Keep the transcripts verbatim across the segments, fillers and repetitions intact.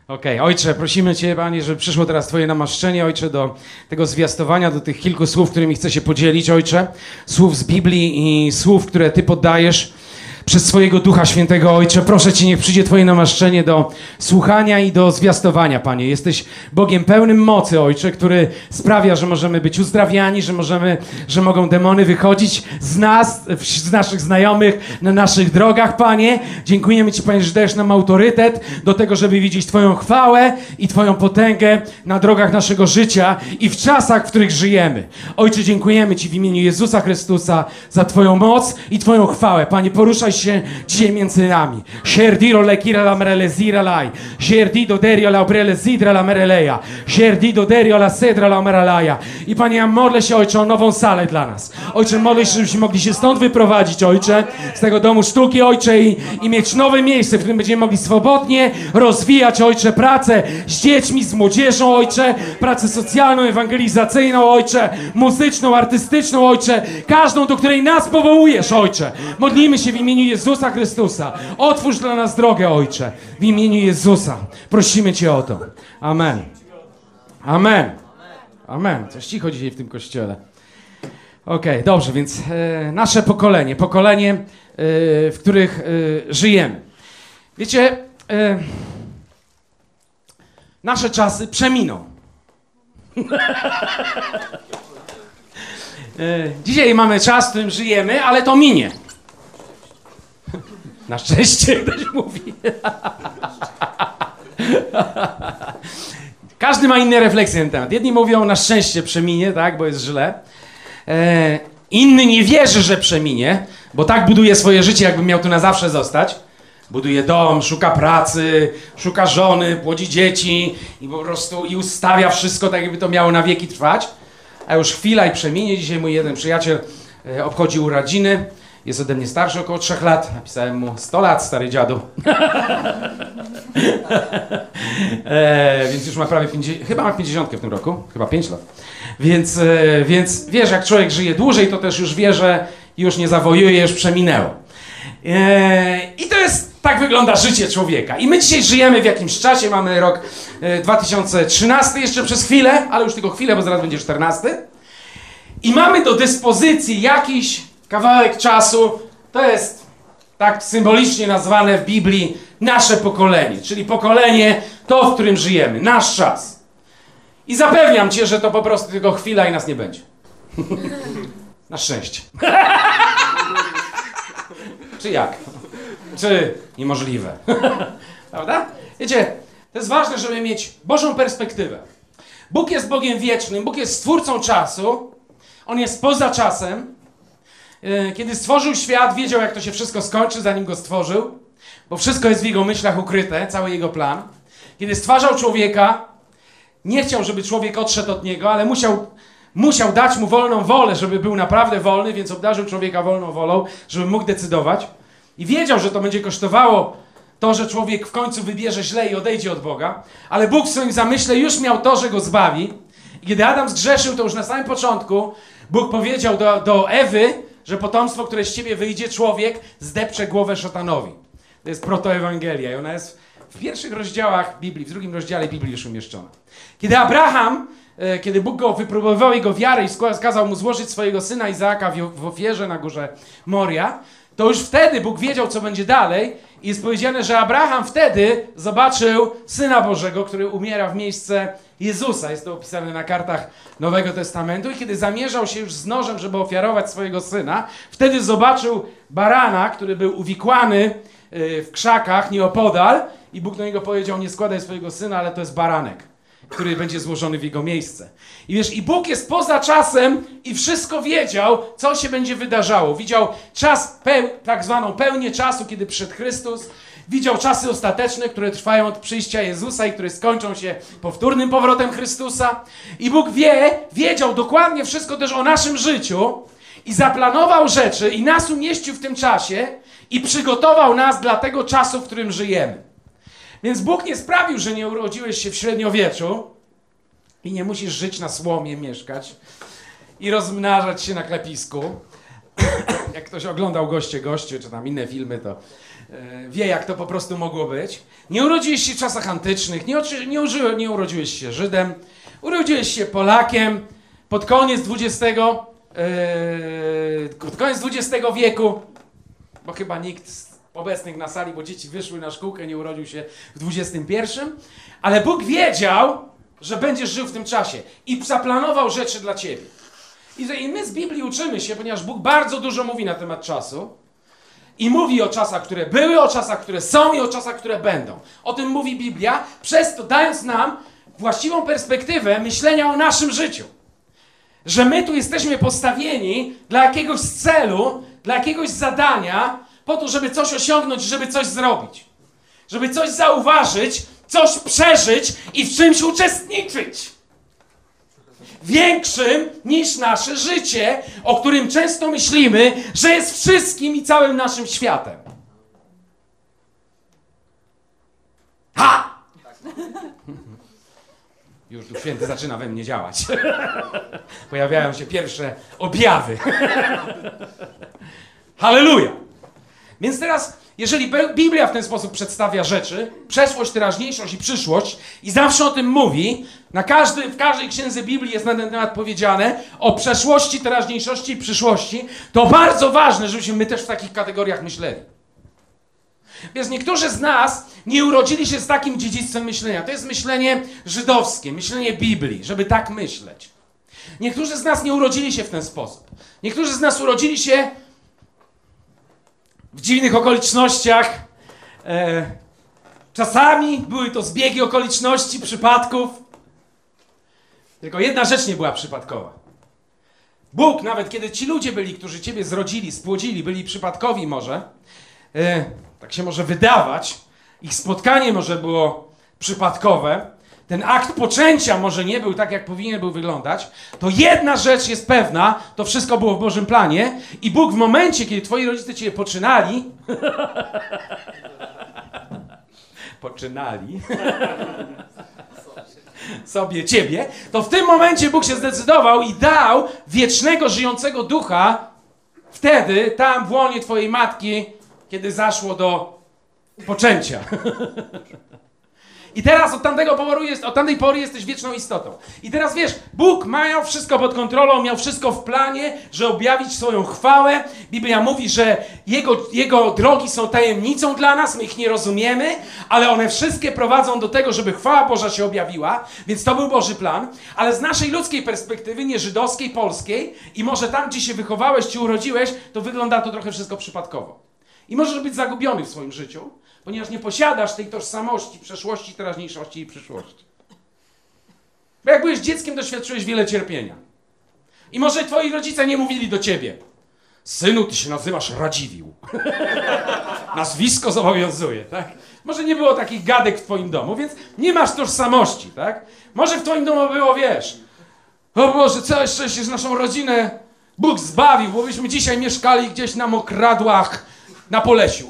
Okej, okay. Ojcze, prosimy Cię, Panie, żeby przyszło teraz Twoje namaszczenie, Ojcze, do tego zwiastowania, do tych kilku słów, którymi chcę się podzielić, Ojcze. Słów z Biblii i słów, które Ty poddajesz przez swojego Ducha Świętego, Ojcze. Proszę Cię, niech przyjdzie Twoje namaszczenie do słuchania i do zwiastowania, Panie. Jesteś Bogiem pełnym mocy, Ojcze, który sprawia, że możemy być uzdrawiani, że możemy, że mogą demony wychodzić z nas, z naszych znajomych, na naszych drogach, Panie. Dziękujemy Ci, Panie, że dajesz nam autorytet do tego, żeby widzieć Twoją chwałę i Twoją potęgę na drogach naszego życia i w czasach, w których żyjemy. Ojcze, dziękujemy Ci w imieniu Jezusa Chrystusa za Twoją moc i Twoją chwałę. Panie, poruszaj się dzisiaj między nami. Sherdiro le kira la merelezira laj. Sherdido derio la obrelezidra la mereleja. Sherdido derio la sedra la meralaja. I Panie, ja modlę się, Ojcze, o nową salę dla nas. Ojcze, modlę się, żebyśmy mogli się stąd wyprowadzić, Ojcze, z tego domu sztuki, Ojcze, i, i mieć nowe miejsce, w którym będziemy mogli swobodnie rozwijać, Ojcze, pracę z dziećmi, z młodzieżą, Ojcze, pracę socjalną, ewangelizacyjną, Ojcze, muzyczną, artystyczną, Ojcze, każdą, do której nas powołujesz, Ojcze. Modlimy się w imieniu Jezusa Chrystusa. Otwórz dla nas drogę, Ojcze, w imieniu Jezusa. Prosimy Cię o to. Amen. Amen. Amen. Coś cicho dzisiaj w tym kościele. Okej, okay, dobrze, więc e, nasze pokolenie, pokolenie, e, w których e, żyjemy. Wiecie, e, nasze czasy przeminą. e, dzisiaj mamy czas, w którym żyjemy, ale to minie. Na szczęście, ktoś mówi. Każdy ma inne refleksje na ten temat. Jedni mówią, na szczęście przeminie, tak, bo jest źle. E, inny nie wierzy, że przeminie, bo tak buduje swoje życie, jakby miał tu na zawsze zostać. Buduje dom, szuka pracy, szuka żony, płodzi dzieci i po prostu i ustawia wszystko tak, jakby to miało na wieki trwać. A już chwila i przeminie. Dzisiaj mój jeden przyjaciel e, obchodzi urodziny. Jest ode mnie starszy około trzech lat. Napisałem mu sto lat, stary dziadu. e, więc już ma prawie pięćdziesiąt, chyba ma pięćdziesiątkę w tym roku. Chyba pięć lat. Więc, e, więc wiesz, jak człowiek żyje dłużej, to też już wie, że już nie zawojuje, już przeminęło. E, I to jest, tak wygląda życie człowieka. I my dzisiaj żyjemy w jakimś czasie, mamy rok e, dwa tysiące trzynasty jeszcze przez chwilę, ale już tylko chwilę, bo zaraz będzie czternasty. I mamy do dyspozycji jakiś kawałek czasu, to jest tak symbolicznie nazwane w Biblii nasze pokolenie, czyli pokolenie to, w którym żyjemy, nasz czas. I zapewniam Cię, że to po prostu tylko chwila i nas nie będzie. Na szczęście. Czy jak? Czy niemożliwe? Prawda? Wiecie, to jest ważne, żeby mieć Bożą perspektywę. Bóg jest Bogiem wiecznym, Bóg jest stwórcą czasu, On jest poza czasem. Kiedy stworzył świat, wiedział, jak to się wszystko skończy, zanim go stworzył, bo wszystko jest w jego myślach ukryte, cały jego plan. Kiedy stwarzał człowieka, nie chciał, żeby człowiek odszedł od niego, ale musiał, musiał dać mu wolną wolę, żeby był naprawdę wolny, więc obdarzył człowieka wolną wolą, żeby mógł decydować. I wiedział, że to będzie kosztowało to, że człowiek w końcu wybierze źle i odejdzie od Boga, ale Bóg w swoim zamyśle już miał to, że go zbawi. I kiedy Adam zgrzeszył, to już na samym początku Bóg powiedział do, do Ewy, że potomstwo, które z ciebie wyjdzie, człowiek zdepcze głowę szatanowi. To jest protoewangelia i ona jest w pierwszych rozdziałach Biblii, w drugim rozdziale Biblii już umieszczona. Kiedy Abraham, e, kiedy Bóg go wypróbował jego wiarę i skazał mu złożyć swojego syna Izaaka w, w ofierze na górze Moria, to już wtedy Bóg wiedział, co będzie dalej i jest powiedziane, że Abraham wtedy zobaczył Syna Bożego, który umiera w miejsce Jezusa. Jest to opisane na kartach Nowego Testamentu. I kiedy zamierzał się już z nożem, żeby ofiarować swojego syna, wtedy zobaczył barana, który był uwikłany w krzakach nieopodal i Bóg do niego powiedział, nie składaj swojego syna, ale to jest baranek, który będzie złożony w jego miejsce. I wiesz, i Bóg jest poza czasem i wszystko wiedział, co się będzie wydarzało. Widział czas, peł, tak zwaną pełnię czasu, kiedy przyszedł Chrystus. Widział czasy ostateczne, które trwają od przyjścia Jezusa i które skończą się powtórnym powrotem Chrystusa. I Bóg wie, wiedział dokładnie wszystko też o naszym życiu i zaplanował rzeczy i nas umieścił w tym czasie i przygotował nas dla tego czasu, w którym żyjemy. Więc Bóg nie sprawił, że nie urodziłeś się w średniowieczu i nie musisz żyć na słomie, mieszkać i rozmnażać się na klepisku. Jak ktoś oglądał Goście Goście, czy tam inne filmy, to wie, jak to po prostu mogło być. Nie urodziłeś się w czasach antycznych, nie, nie, uży, nie urodziłeś się Żydem, urodziłeś się Polakiem pod koniec dwudziestego, yy, pod koniec dwudziestego wieku, bo chyba nikt z obecnych na sali, bo dzieci wyszły na szkółkę, nie urodził się w dwudziestym pierwszym, ale Bóg wiedział, że będziesz żył w tym czasie i zaplanował rzeczy dla ciebie. I my z Biblii uczymy się, ponieważ Bóg bardzo dużo mówi na temat czasu i mówi o czasach, które były, o czasach, które są i o czasach, które będą. O tym mówi Biblia, przez to dając nam właściwą perspektywę myślenia o naszym życiu. Że my tu jesteśmy postawieni dla jakiegoś celu, dla jakiegoś zadania, po to, żeby coś osiągnąć, żeby coś zrobić. Żeby coś zauważyć, coś przeżyć i w czymś uczestniczyć. Większym niż nasze życie, o którym często myślimy, że jest wszystkim i całym naszym światem. Ha! Już Duch Święty zaczyna we mnie działać. Pojawiają się pierwsze objawy. Halleluja! Więc teraz, jeżeli Biblia w ten sposób przedstawia rzeczy, przeszłość, teraźniejszość i przyszłość, i zawsze o tym mówi, na każdy, w każdej księdze Biblii jest na ten temat powiedziane o przeszłości, teraźniejszości i przyszłości, to bardzo ważne, żebyśmy my też w takich kategoriach myśleli. Więc niektórzy z nas nie urodzili się z takim dziedzictwem myślenia. To jest myślenie żydowskie, myślenie Biblii, żeby tak myśleć. Niektórzy z nas nie urodzili się w ten sposób. Niektórzy z nas urodzili się w dziwnych okolicznościach. E, czasami były to zbiegi okoliczności, przypadków. Tylko jedna rzecz nie była przypadkowa. Bóg, nawet kiedy ci ludzie byli, którzy ciebie zrodzili, spłodzili, byli przypadkowi może, e, tak się może wydawać, ich spotkanie może było przypadkowe, ten akt poczęcia może nie był tak, jak powinien był wyglądać, to jedna rzecz jest pewna, to wszystko było w Bożym planie i Bóg w momencie, kiedy twoi rodzice cię poczynali, poczynali sobie ciebie, to w tym momencie Bóg się zdecydował i dał wiecznego, żyjącego ducha wtedy, tam w łonie twojej matki, kiedy zaszło do poczęcia. I teraz od tamtego poworu jest, od tamtej pory jesteś wieczną istotą. I teraz wiesz, Bóg miał wszystko pod kontrolą, miał wszystko w planie, że objawić swoją chwałę. Biblia mówi, że Jego, Jego drogi są tajemnicą dla nas, my ich nie rozumiemy, ale one wszystkie prowadzą do tego, żeby chwała Boża się objawiła, więc to był Boży plan. Ale z naszej ludzkiej perspektywy, nie żydowskiej, polskiej, i może tam, gdzie się wychowałeś, czy urodziłeś, to wygląda to trochę wszystko przypadkowo. I możesz być zagubiony w swoim życiu, ponieważ nie posiadasz tej tożsamości, przeszłości, teraźniejszości i przyszłości. Bo jak byłeś dzieckiem, doświadczyłeś wiele cierpienia. I może twoi rodzice nie mówili do ciebie: synu, ty się nazywasz Radziwiłł. Nazwisko zobowiązuje, tak? Może nie było takich gadek w twoim domu, więc nie masz tożsamości, tak? Może w twoim domu było, wiesz, o Boże, całe szczęście, że naszą rodzinę Bóg zbawił, bo byśmy dzisiaj mieszkali gdzieś na mokradłach, na Polesiu.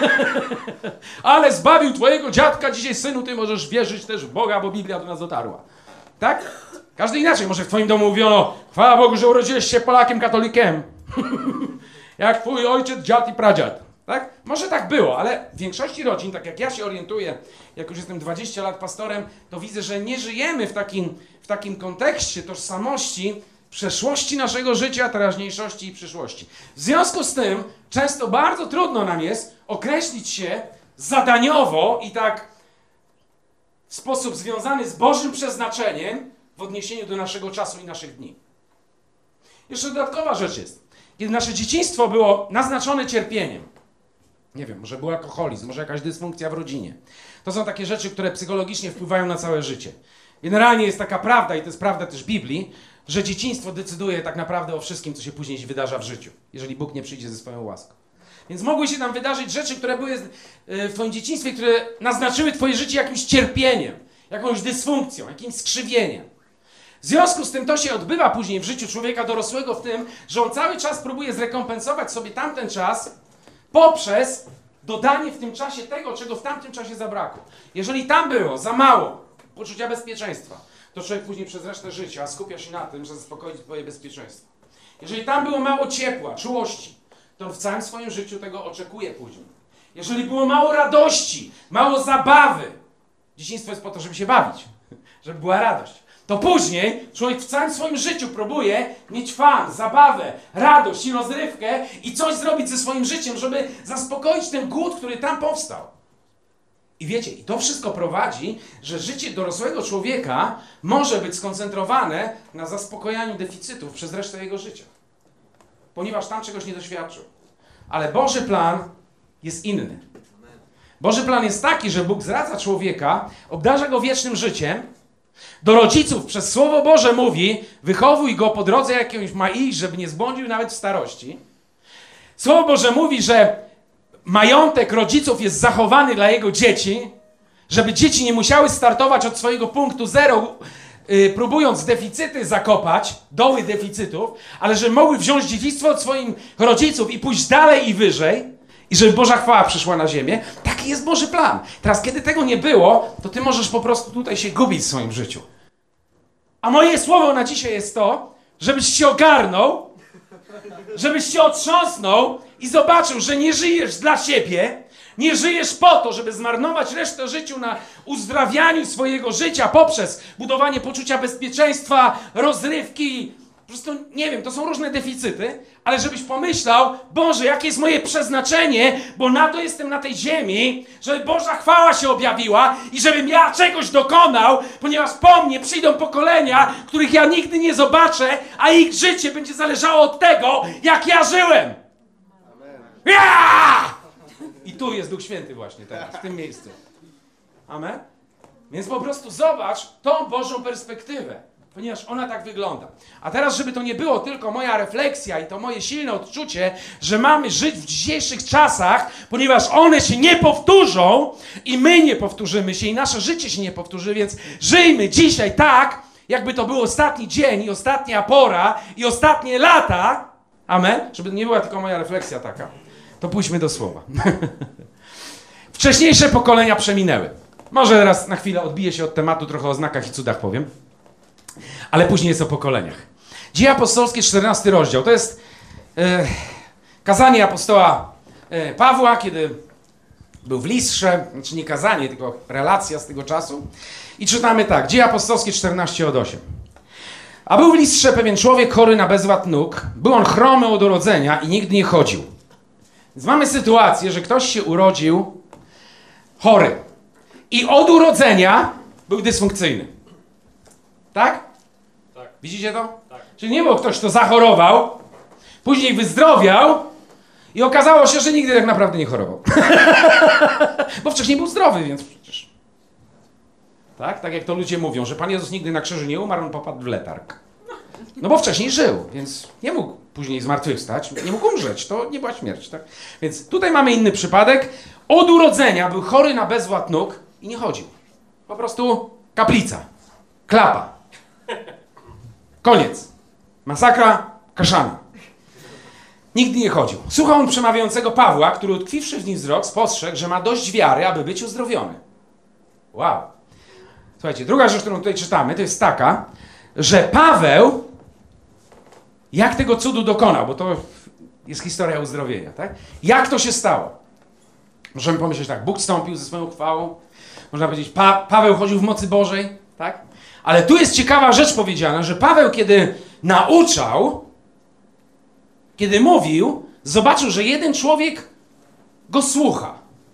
Ale zbawił twojego dziadka, dzisiaj, synu, ty możesz wierzyć też w Boga, bo Biblia do nas dotarła. Tak? Każdy inaczej. Może w twoim domu mówiono: chwała Bogu, że urodziłeś się Polakiem, katolikiem. Jak twój ojciec, dziad i pradziad. Tak? Może tak było, ale w większości rodzin, tak jak ja się orientuję, jak już jestem dwadzieścia lat pastorem, to widzę, że nie żyjemy w takim, w takim kontekście tożsamości, przeszłości naszego życia, teraźniejszości i przyszłości. W związku z tym często bardzo trudno nam jest określić się zadaniowo i tak w sposób związany z Bożym przeznaczeniem w odniesieniu do naszego czasu i naszych dni. Jeszcze dodatkowa rzecz jest. Kiedy nasze dzieciństwo było naznaczone cierpieniem, nie wiem, może był alkoholizm, może jakaś dysfunkcja w rodzinie. To są takie rzeczy, które psychologicznie wpływają na całe życie. Generalnie jest taka prawda, i to jest prawda też Biblii, że dzieciństwo decyduje tak naprawdę o wszystkim, co się później wydarza w życiu, jeżeli Bóg nie przyjdzie ze swoją łaską. Więc mogły się tam wydarzyć rzeczy, które były w twoim dzieciństwie, które naznaczyły twoje życie jakimś cierpieniem, jakąś dysfunkcją, jakimś skrzywieniem. W związku z tym to się odbywa później w życiu człowieka dorosłego w tym, że on cały czas próbuje zrekompensować sobie tamten czas poprzez dodanie w tym czasie tego, czego w tamtym czasie zabrakło. Jeżeli tam było za mało poczucia bezpieczeństwa, to człowiek później przez resztę życia skupia się na tym, że zaspokoić twoje bezpieczeństwo. Jeżeli tam było mało ciepła, czułości, to on w całym swoim życiu tego oczekuje później. jeżeli było mało radości, mało zabawy, dzieciństwo jest po to, żeby się bawić, żeby była radość, to później człowiek w całym swoim życiu próbuje mieć fan, zabawę, radość i rozrywkę i coś zrobić ze swoim życiem, żeby zaspokoić ten głód, który tam powstał. I wiecie, i to wszystko prowadzi, że życie dorosłego człowieka może być skoncentrowane na zaspokojaniu deficytów przez resztę jego życia. Ponieważ tam czegoś nie doświadczył. Ale Boży plan jest inny. Boży plan jest taki, że Bóg zdradza człowieka, obdarza go wiecznym życiem. Do rodziców przez Słowo Boże mówi, wychowuj go po drodze jakąś ma iść, żeby nie zbłądził nawet w starości. Słowo Boże mówi, że majątek rodziców jest zachowany dla jego dzieci, żeby dzieci nie musiały startować od swojego punktu zero, yy, próbując deficyty zakopać, doły deficytów, ale żeby mogły wziąć dziedzictwo od swoich rodziców i pójść dalej i wyżej, i żeby Boża chwała przyszła na ziemię. Taki jest Boży plan. Teraz, kiedy tego nie było, to ty możesz po prostu tutaj się gubić w swoim życiu. A moje słowo na dzisiaj jest to, żebyś się ogarnął, żebyś się otrząsnął i zobaczył, że nie żyjesz dla siebie, nie żyjesz po to, żeby zmarnować resztę życia na uzdrawianiu swojego życia poprzez budowanie poczucia bezpieczeństwa, rozrywki. Po prostu, nie wiem, to są różne deficyty, ale żebyś pomyślał, Boże, jakie jest moje przeznaczenie, bo na to jestem na tej ziemi, żeby Boża chwała się objawiła i żebym ja czegoś dokonał, ponieważ po mnie przyjdą pokolenia, których ja nigdy nie zobaczę, a ich życie będzie zależało od tego, jak ja żyłem. Ja! I tu jest Duch Święty właśnie teraz, w tym miejscu. Amen? Więc po prostu zobacz tą Bożą perspektywę. Ponieważ ona tak wygląda. A teraz, żeby to nie było tylko moja refleksja i to moje silne odczucie, że mamy żyć w dzisiejszych czasach, ponieważ one się nie powtórzą i my nie powtórzymy się i nasze życie się nie powtórzy, więc żyjmy dzisiaj tak, jakby to był ostatni dzień i ostatnia pora i ostatnie lata. Amen? Żeby nie była tylko moja refleksja taka. To pójdźmy do słowa. Wcześniejsze pokolenia przeminęły. Może teraz na chwilę odbiję się od tematu, trochę o znakach i cudach powiem. Ale później jest o pokoleniach. Dzieje apostolskie, czternasty rozdział. To jest e, kazanie apostoła e, Pawła, kiedy był w Listrze. Znaczy nie kazanie, tylko relacja z tego czasu. I czytamy tak. Dzieje apostolskie czternaście od osiem. A był w Listrze pewien człowiek chory na bezwład nóg. Był on chromy od urodzenia i nigdy nie chodził. Więc mamy sytuację, że ktoś się urodził chory. I od urodzenia był dysfunkcyjny. Tak? Tak. Widzicie to? Tak. Czyli nie był ktoś, kto zachorował, później wyzdrowiał i okazało się, że nigdy tak naprawdę nie chorował. Bo wcześniej był zdrowy, więc przecież... Tak? Tak jak to ludzie mówią, że Pan Jezus nigdy na krzyżu nie umarł, on popadł w letarg. No bo wcześniej żył, więc nie mógł później zmartwychwstać, nie mógł umrzeć, to nie była śmierć. Tak? Więc tutaj mamy inny przypadek. Od urodzenia był chory na bezwład nóg i nie chodził. Po prostu kaplica, klapa. Koniec. Masakra, kaszana. Nigdy nie chodził. Słuchał on przemawiającego Pawła, który utkwiwszy w nim wzrok, spostrzegł, że ma dość wiary, aby być uzdrowiony. Wow. Słuchajcie, druga rzecz, którą tutaj czytamy, to jest taka, że Paweł, jak tego cudu dokonał, bo to jest historia uzdrowienia, tak? Jak to się stało? Możemy pomyśleć tak, Bóg wstąpił ze swoją chwałą, można powiedzieć, pa Paweł chodził w mocy Bożej, tak? Ale tu jest ciekawa rzecz powiedziana, że Paweł, kiedy nauczał, kiedy mówił, zobaczył, że jeden człowiek go słucha.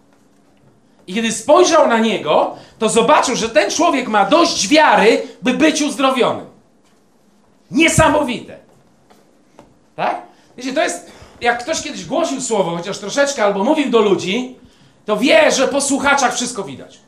I kiedy spojrzał na niego, to zobaczył, że ten człowiek ma dość wiary, by być uzdrowiony. Niesamowite. Tak? Wiecie, to jest, jak ktoś kiedyś głosił słowo, chociaż troszeczkę, albo mówił do ludzi, to wie, że po słuchaczach wszystko widać.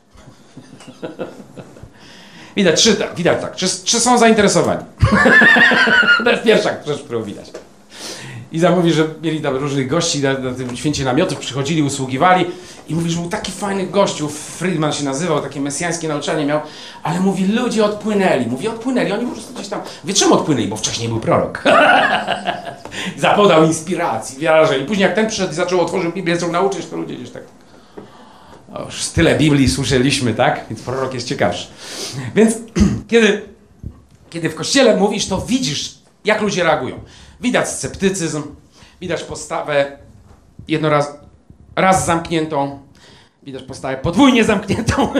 Widać, czy, tak, widać tak, czy, czy są zainteresowani. To jest pierwsza rzecz, którą widać. Iza mówi, że mieli tam różnych gości na, na tym święcie namiotów, przychodzili, usługiwali i mówi, że był taki fajny gościu, Friedman się nazywał, takie mesjańskie nauczanie miał, ale mówi, ludzie odpłynęli, mówi, odpłynęli, oni po prostu gdzieś tam, wie czemu odpłynęli, bo wcześniej był prorok. Zapodał inspiracji, wrażeń. Później jak ten przyszedł i zaczął, otworzył Biblię, zaczął nauczyć, to ludzie gdzieś tak... O, już tyle Biblii słyszeliśmy, tak? Więc prorok jest ciekawszy. Więc kiedy, kiedy w kościele mówisz, to widzisz, jak ludzie reagują. Widać sceptycyzm, widać postawę jednoraz, raz zamkniętą, widać postawę podwójnie zamkniętą.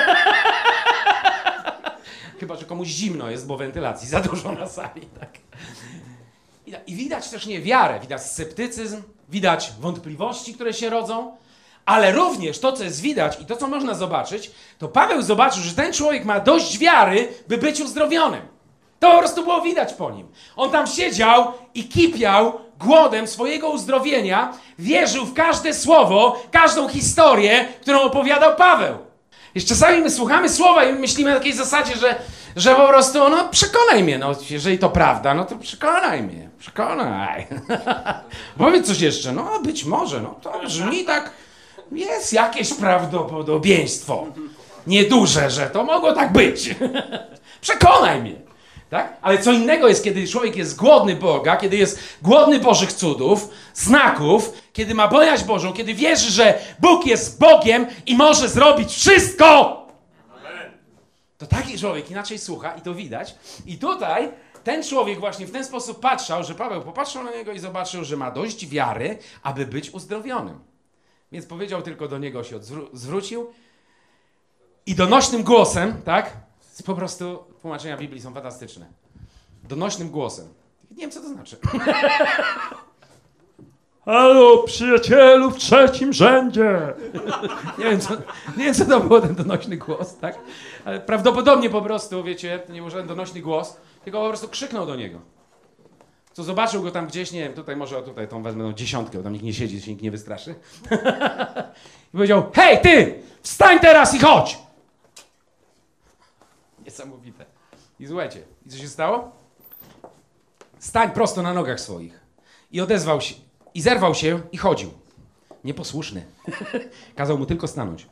Chyba że komuś zimno jest, bo wentylacji za dużo na sali. Tak? I widać też niewiarę, widać sceptycyzm, widać wątpliwości, które się rodzą, ale również to, co jest widać i to, co można zobaczyć, to Paweł zobaczył, że ten człowiek ma dość wiary, by być uzdrowionym. To po prostu było widać po nim. On tam siedział i kipiał głodem swojego uzdrowienia, wierzył w każde słowo, każdą historię, którą opowiadał Paweł. Jeszcze czasami my słuchamy słowa i myślimy na takiej zasadzie, że, że po prostu, no przekonaj mnie, no jeżeli to prawda, no to przekonaj mnie, przekonaj. Powiedz coś jeszcze, no być może, no to brzmi tak, jest jakieś prawdopodobieństwo. Nieduże, że to mogło tak być. Przekonaj mnie. Tak? Ale co innego jest, kiedy człowiek jest głodny Boga, kiedy jest głodny Bożych cudów, znaków, kiedy ma bojaźń Bożą, kiedy wierzy, że Bóg jest Bogiem i może zrobić wszystko. Amen. To taki człowiek inaczej słucha i to widać. I tutaj ten człowiek właśnie w ten sposób patrzał, że Paweł popatrzył na niego i zobaczył, że ma dość wiary, aby być uzdrowionym. Więc powiedział tylko do niego, się odwró- zwrócił i donośnym głosem, tak? Po prostu tłumaczenia Biblii są fantastyczne. Donośnym głosem. Nie wiem, co to znaczy. Halo, przyjacielu w trzecim rzędzie. nie, wiem, co, nie wiem, co to było ten donośny głos, tak? Ale prawdopodobnie po prostu, wiecie, to nie był żaden donośny głos, tylko po prostu krzyknął do niego. Co zobaczył go tam gdzieś, nie wiem, tutaj może tutaj tą wezmę tą dziesiątkę, bo tam nikt nie siedzi, się nikt nie wystraszy. I powiedział, hej ty, wstań teraz i chodź! Niesamowite. I słuchajcie, i co się stało? Stań prosto na nogach swoich. I odezwał się, i zerwał się i chodził. Nieposłuszny. Kazał mu tylko stanąć.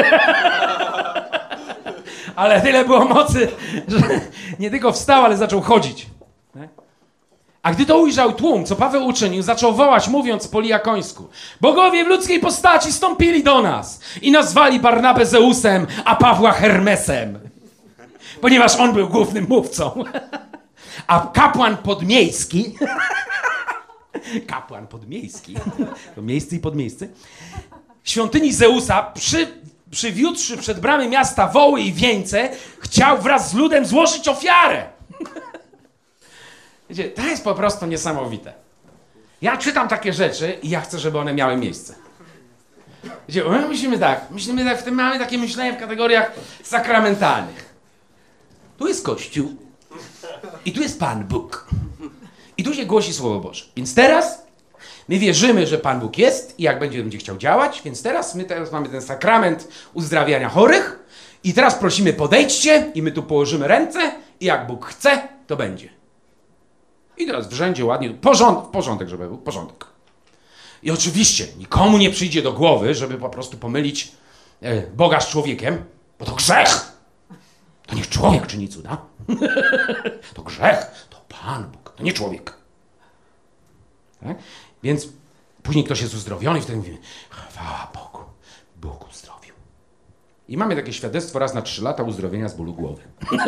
Ale tyle było mocy, że nie tylko wstał, ale zaczął chodzić. A gdy to ujrzał tłum, co Paweł uczynił, zaczął wołać, mówiąc po lijakońsku: bogowie w ludzkiej postaci stąpili do nas i nazwali Barnabę Zeusem, a Pawła Hermesem. Ponieważ on był głównym mówcą. A kapłan podmiejski, kapłan podmiejski, to miejsce i podmiejscy, świątyni Zeusa, przy, przywiódłszy przed bramy miasta woły i wieńce, chciał wraz z ludem złożyć ofiarę. Wiecie, to jest po prostu niesamowite. Ja czytam takie rzeczy i ja chcę, żeby one miały miejsce. Wiecie, my myślimy tak, myślimy tak, w tym mamy takie myślenie w kategoriach sakramentalnych. Tu jest Kościół i tu jest Pan Bóg. I tu się głosi Słowo Boże. Więc teraz my wierzymy, że Pan Bóg jest i jak będzie, będzie chciał działać, więc teraz my teraz mamy ten sakrament uzdrawiania chorych i teraz prosimy, podejdźcie i my tu położymy ręce i jak Bóg chce, to będzie. I teraz w rzędzie ładnie, porząd, porządek, żeby był porządek. I oczywiście nikomu nie przyjdzie do głowy, żeby po prostu pomylić e, Boga z człowiekiem, bo to grzech. To nie człowiek czyni cuda. To grzech, to Pan Bóg, to nie człowiek. Tak? Więc później ktoś jest uzdrowiony i wtedy mówimy: chwała Bogu, Bóg uzdrowił. I mamy takie świadectwo raz na trzy lata uzdrowienia z bólu głowy.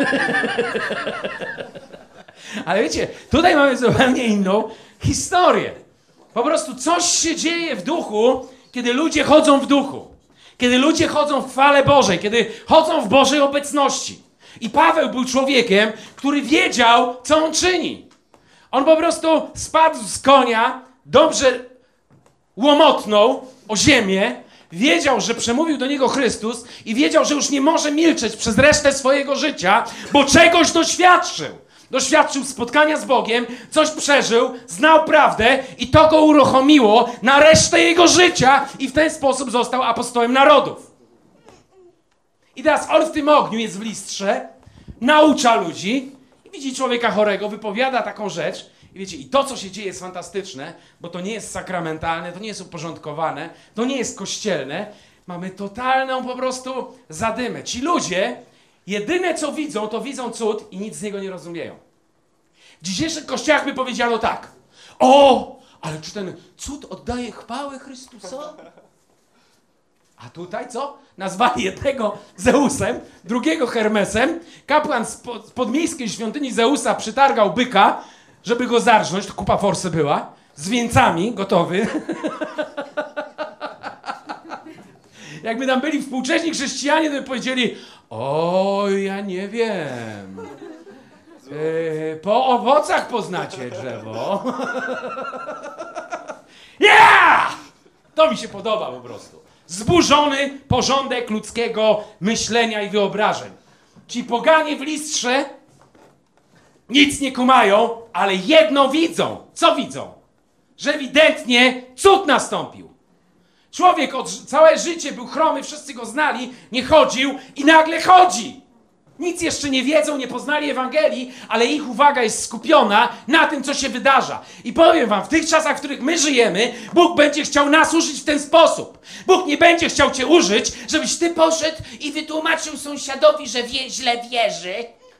Ale wiecie, tutaj mamy zupełnie inną historię. Po prostu coś się dzieje w duchu, kiedy ludzie chodzą w duchu. Kiedy ludzie chodzą w chwale Bożej, kiedy chodzą w Bożej obecności. I Paweł był człowiekiem, który wiedział, co on czyni. On po prostu spadł z konia, dobrze łomotnął o ziemię, wiedział, że przemówił do niego Chrystus i wiedział, że już nie może milczeć przez resztę swojego życia, bo czegoś doświadczył. Doświadczył spotkania z Bogiem, coś przeżył, znał prawdę i to go uruchomiło na resztę jego życia i w ten sposób został apostołem narodów. I teraz on w tym ogniu jest w listrze, naucza ludzi i widzi człowieka chorego, wypowiada taką rzecz i wiecie, i to, co się dzieje, jest fantastyczne, bo to nie jest sakramentalne, to nie jest uporządkowane, to nie jest kościelne. Mamy totalną po prostu zadymę. Ci ludzie jedyne, co widzą, to widzą cud i nic z niego nie rozumieją. W dzisiejszych kościołach by powiedziano tak: o, ale czy ten cud oddaje chwałę Chrystusa? A tutaj co? Nazwali jednego Zeusem, drugiego Hermesem. Kapłan z, po, z podmiejskiej świątyni Zeusa przytargał byka, żeby go zarżnąć, to kupa forsy była, z wieńcami, gotowy. Jakby tam byli współcześni chrześcijanie, to by powiedzieli: o, ja nie wiem. Yy, po owocach poznacie drzewo. Yeah! To mi się podoba po prostu. Zburzony porządek ludzkiego myślenia i wyobrażeń. Ci poganie w listrze nic nie kumają, ale jedno widzą. Co widzą? Że ewidentnie cud nastąpił. Człowiek od, całe życie był chromy, wszyscy go znali, nie chodził i nagle chodzi. Nic jeszcze nie wiedzą, nie poznali Ewangelii, ale ich uwaga jest skupiona na tym, co się wydarza. I powiem wam, w tych czasach, w których my żyjemy, Bóg będzie chciał nas użyć w ten sposób. Bóg nie będzie chciał cię użyć, żebyś ty poszedł i wytłumaczył sąsiadowi, że wie, źle wierzy.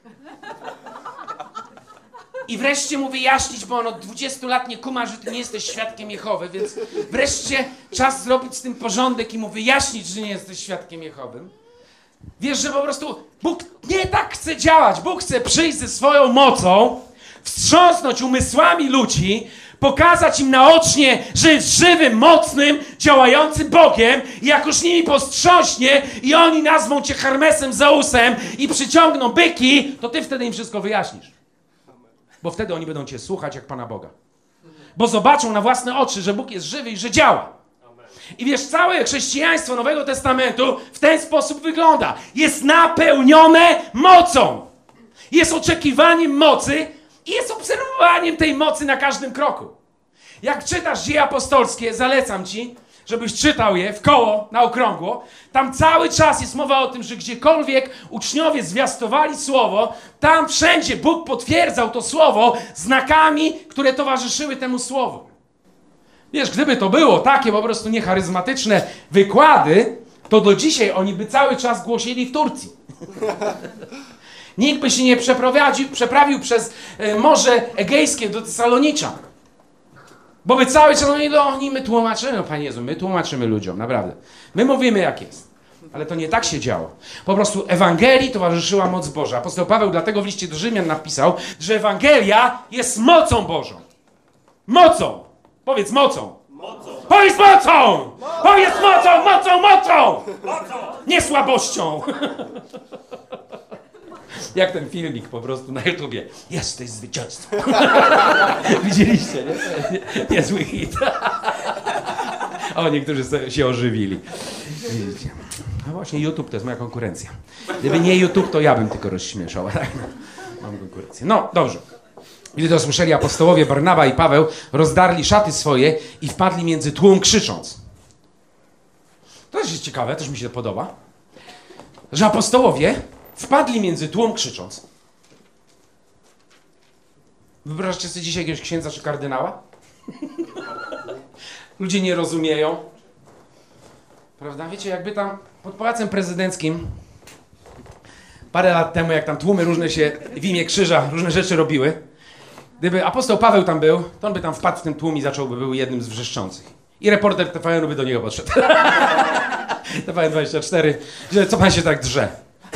I wreszcie mu wyjaśnić, bo on od dwudziestu lat nie kuma, że ty nie jesteś świadkiem Jehowy, więc wreszcie czas zrobić z tym porządek i mu wyjaśnić, że nie jesteś świadkiem Jehowym. Wiesz, że po prostu Bóg nie tak chce działać. Bóg chce przyjść ze swoją mocą, wstrząsnąć umysłami ludzi, pokazać im naocznie, że jest żywym, mocnym, działającym Bogiem i jak już nimi postrząśnie i oni nazwą cię Hermesem Zeusem i przyciągną byki, to ty wtedy im wszystko wyjaśnisz. Bo wtedy oni będą cię słuchać jak Pana Boga. Bo zobaczą na własne oczy, że Bóg jest żywy i że działa. I wiesz, całe chrześcijaństwo Nowego Testamentu w ten sposób wygląda. Jest napełnione mocą. Jest oczekiwaniem mocy i jest obserwowaniem tej mocy na każdym kroku. Jak czytasz Dzieje Apostolskie, zalecam ci, żebyś czytał je w koło, na okrągło. Tam cały czas jest mowa o tym, że gdziekolwiek uczniowie zwiastowali słowo, tam wszędzie Bóg potwierdzał to słowo znakami, które towarzyszyły temu słowu. Wiesz, gdyby to było takie po prostu niecharyzmatyczne wykłady, to do dzisiaj oni by cały czas głosili w Turcji. Nikt by się nie przeprowadził, przeprawił przez Morze Egejskie do Tesalonicza. Bo by cały czas mówili, no oni my tłumaczymy, Panie Jezu, my tłumaczymy ludziom, naprawdę. My mówimy jak jest. Ale to nie tak się działo. Po prostu Ewangelii towarzyszyła moc Boża. Apostoł Paweł dlatego w liście do Rzymian napisał, że Ewangelia jest mocą Bożą. Mocą! Powiedz mocą! Mocą! Powiedz mocą! Mocą! Powiedz mocą, mocą, mocą! Mocą! Nie słabością! Jak ten filmik po prostu na YouTubie. Jesteś zwycięzcą. Widzieliście, nie? Niezły hit. O, niektórzy się ożywili. Widzicie? No właśnie, YouTube to jest moja konkurencja. Gdyby nie YouTube, to ja bym tylko rozśmieszał. Mam konkurencję. No, dobrze. Gdy to słyszeli apostołowie Barnaba i Paweł, rozdarli szaty swoje i wpadli między tłum krzycząc. To też jest ciekawe, też mi się to podoba, że apostołowie wpadli między tłum krzycząc. Wyobraźcie sobie dzisiaj jakiegoś księdza czy kardynała? Ludzie nie rozumieją. Prawda? Wiecie, jakby tam pod Pałacem Prezydenckim parę lat temu, jak tam tłumy różne się w imię krzyża, różne rzeczy robiły, gdyby apostoł Paweł tam był, to on by tam wpadł w ten tłum i zacząłby był jednym z wrzeszczących. I reporter T V N by do niego podszedł. T V N dwadzieścia cztery, że co pan się tak drze?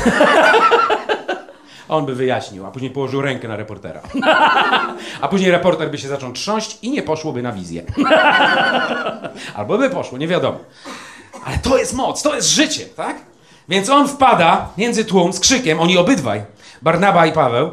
On by wyjaśnił, a później położył rękę na reportera. A później reporter by się zaczął trząść i nie poszłoby na wizję. Albo by poszło, nie wiadomo. Ale to jest moc, to jest życie, tak? Więc on wpada między tłum z krzykiem, oni obydwaj, Barnaba i Paweł,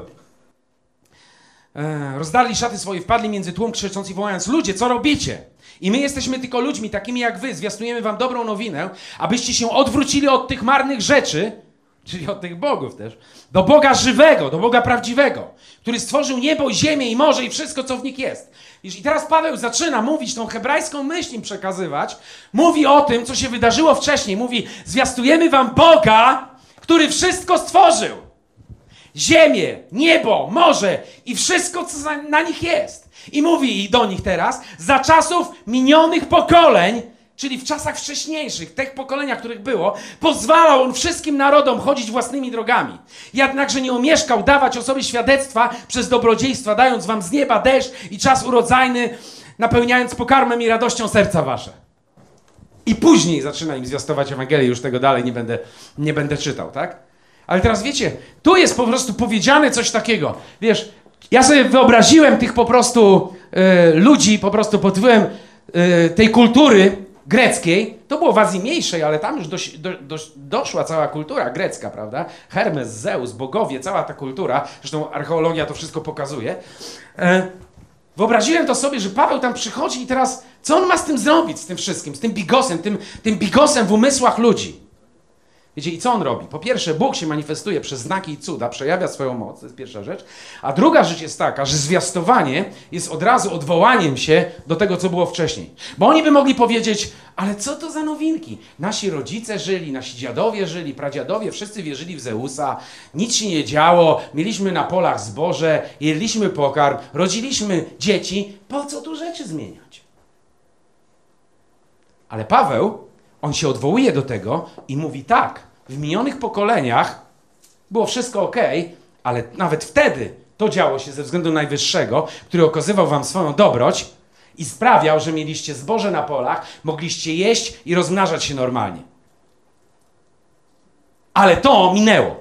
e, rozdarli szaty swoje, wpadli między tłum krzycząc i wołając: ludzie, co robicie? I my jesteśmy tylko ludźmi takimi jak wy, zwiastujemy wam dobrą nowinę, abyście się odwrócili od tych marnych rzeczy, czyli od tych bogów też, do Boga żywego, do Boga prawdziwego, który stworzył niebo, ziemię i morze i wszystko, co w nich jest. I teraz Paweł zaczyna mówić, tą hebrajską myśl im przekazywać, mówi o tym, co się wydarzyło wcześniej, mówi: zwiastujemy wam Boga, który wszystko stworzył. Ziemię, niebo, morze i wszystko, co na, na nich jest. I mówi do nich teraz, za czasów minionych pokoleń, czyli w czasach wcześniejszych, tych pokoleniach, których było, pozwalał on wszystkim narodom chodzić własnymi drogami. Jednakże nie omieszkał dawać o sobie świadectwa przez dobrodziejstwa, dając wam z nieba deszcz i czas urodzajny, napełniając pokarmem i radością serca wasze. I później zaczyna im zwiastować Ewangelię, już tego dalej nie będę, nie będę czytał, tak? Ale teraz wiecie, tu jest po prostu powiedziane coś takiego. Wiesz, ja sobie wyobraziłem tych po prostu y, ludzi, po prostu pod wpływem y, tej kultury greckiej, to było w Azji Mniejszej, ale tam już doś, do, do, doszła cała kultura grecka, prawda? Hermes, Zeus, bogowie, cała ta kultura, zresztą archeologia to wszystko pokazuje. E, wyobraziłem to sobie, że Paweł tam przychodzi i teraz, co on ma z tym zrobić, z tym wszystkim, z tym bigosem, tym, tym bigosem w umysłach ludzi? Wiecie, i co on robi? Po pierwsze, Bóg się manifestuje przez znaki i cuda, przejawia swoją moc, to jest pierwsza rzecz. A druga rzecz jest taka, że zwiastowanie jest od razu odwołaniem się do tego, co było wcześniej. Bo oni by mogli powiedzieć, ale co to za nowinki? Nasi rodzice żyli, nasi dziadowie żyli, pradziadowie, wszyscy wierzyli w Zeusa, nic się nie działo, mieliśmy na polach zboże, jedliśmy pokarm, rodziliśmy dzieci, po co tu rzeczy zmieniać? Ale Paweł, on się odwołuje do tego i mówi tak, w minionych pokoleniach było wszystko ok, ale nawet wtedy to działo się ze względu Najwyższego, który okazywał wam swoją dobroć i sprawiał, że mieliście zboże na polach, mogliście jeść i rozmnażać się normalnie. Ale to minęło.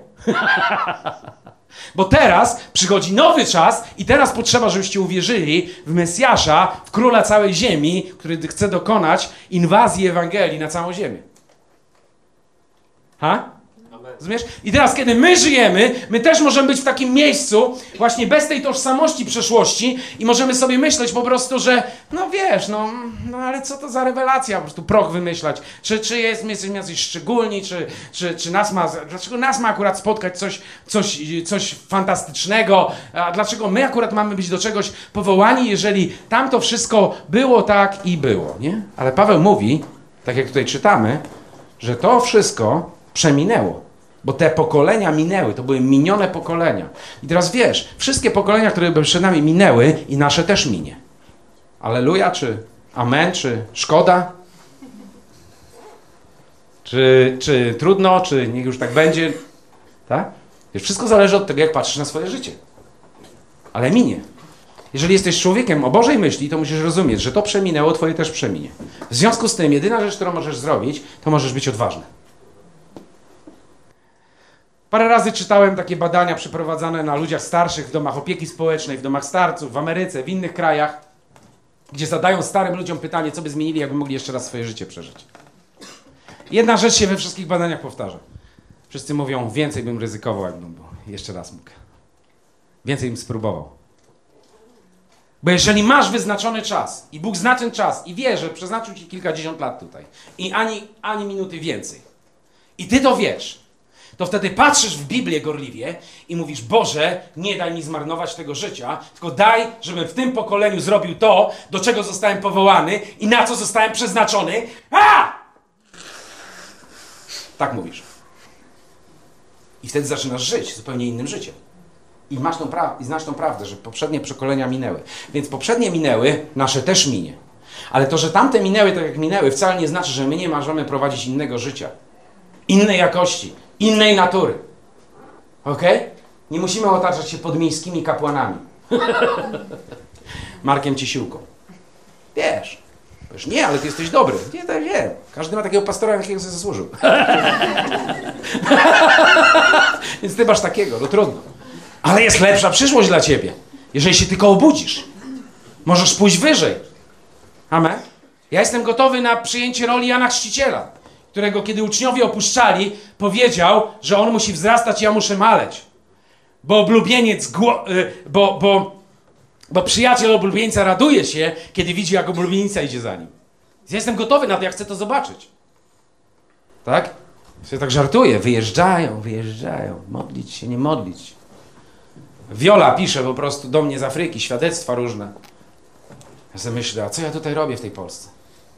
Bo teraz przychodzi nowy czas i teraz potrzeba, żebyście uwierzyli w Mesjasza, w Króla całej ziemi, który chce dokonać inwazji Ewangelii na całą ziemię. Ha? Rozumiesz? I teraz, kiedy my żyjemy, my też możemy być w takim miejscu, właśnie bez tej tożsamości przeszłości i możemy sobie myśleć po prostu, że no wiesz, no, no ale co to za rewelacja, po prostu proch wymyślać. Czy, czy jest, my jesteśmy jacyś szczególni, czy, czy, czy nas ma, dlaczego nas ma akurat spotkać coś, coś, coś fantastycznego, a dlaczego my akurat mamy być do czegoś powołani, jeżeli tam to wszystko było tak i było, nie? Ale Paweł mówi, tak jak tutaj czytamy, że to wszystko przeminęło. Bo te pokolenia minęły, to były minione pokolenia. I teraz wiesz, wszystkie pokolenia, które by przed nami minęły i nasze też minie. Alleluja, czy amen, czy szkoda? Czy, czy trudno, czy niech już tak będzie? Tak? Wiesz, wszystko zależy od tego, jak patrzysz na swoje życie. Ale minie. Jeżeli jesteś człowiekiem o Bożej myśli, to musisz rozumieć, że to przeminęło, twoje też przeminie. W związku z tym, jedyna rzecz, którą możesz zrobić, to możesz być odważny. Parę razy czytałem takie badania przeprowadzane na ludziach starszych w domach opieki społecznej, w domach starców, w Ameryce, w innych krajach, gdzie zadają starym ludziom pytanie, co by zmienili, jakby mogli jeszcze raz swoje życie przeżyć. Jedna rzecz się we wszystkich badaniach powtarza. Wszyscy mówią, więcej bym ryzykował, jakbym był. Jeszcze raz mógł. Więcej bym spróbował. Bo jeżeli masz wyznaczony czas i Bóg zna ten czas i wie, że przeznaczył ci kilkadziesiąt lat tutaj i ani, ani minuty więcej i ty to wiesz, to wtedy patrzysz w Biblię gorliwie i mówisz, Boże, nie daj mi zmarnować tego życia, tylko daj, żebym w tym pokoleniu zrobił to, do czego zostałem powołany i na co zostałem przeznaczony. A! Tak mówisz. I wtedy zaczynasz żyć zupełnie innym życiem. I, masz tą pra- I znasz tą prawdę, że poprzednie pokolenia minęły. Więc poprzednie minęły, nasze też minie. Ale to, że tamte minęły tak jak minęły, wcale nie znaczy, że my nie możemy prowadzić innego życia. Innej jakości. Innej natury. Okej? Okay? Nie musimy otaczać się podmiejskimi kapłanami. Markiem Ciesiłką. Wiesz. Wiesz, nie, ale ty jesteś dobry. Nie, to wiem. Każdy ma takiego pastora, jakiego sobie zasłużył. Więc ty masz takiego, no trudno. Ale jest lepsza przyszłość dla ciebie. Jeżeli się tylko obudzisz. Możesz pójść wyżej. Amen? Ja jestem gotowy na przyjęcie roli Jana Chrzciciela, którego kiedy uczniowie opuszczali, powiedział, że on musi wzrastać, ja muszę maleć. Bo oblubieniec, gło- y, bo, bo, bo przyjaciel oblubieńca raduje się, kiedy widzi, jak oblubienica idzie za nim. Ja jestem gotowy na to, ja chcę to zobaczyć. Tak? Ja tak żartuję. Wyjeżdżają, wyjeżdżają. Modlić się, nie modlić. Wiola pisze po prostu do mnie z Afryki, świadectwa różne. Ja sobie myślę, a co ja tutaj robię w tej Polsce?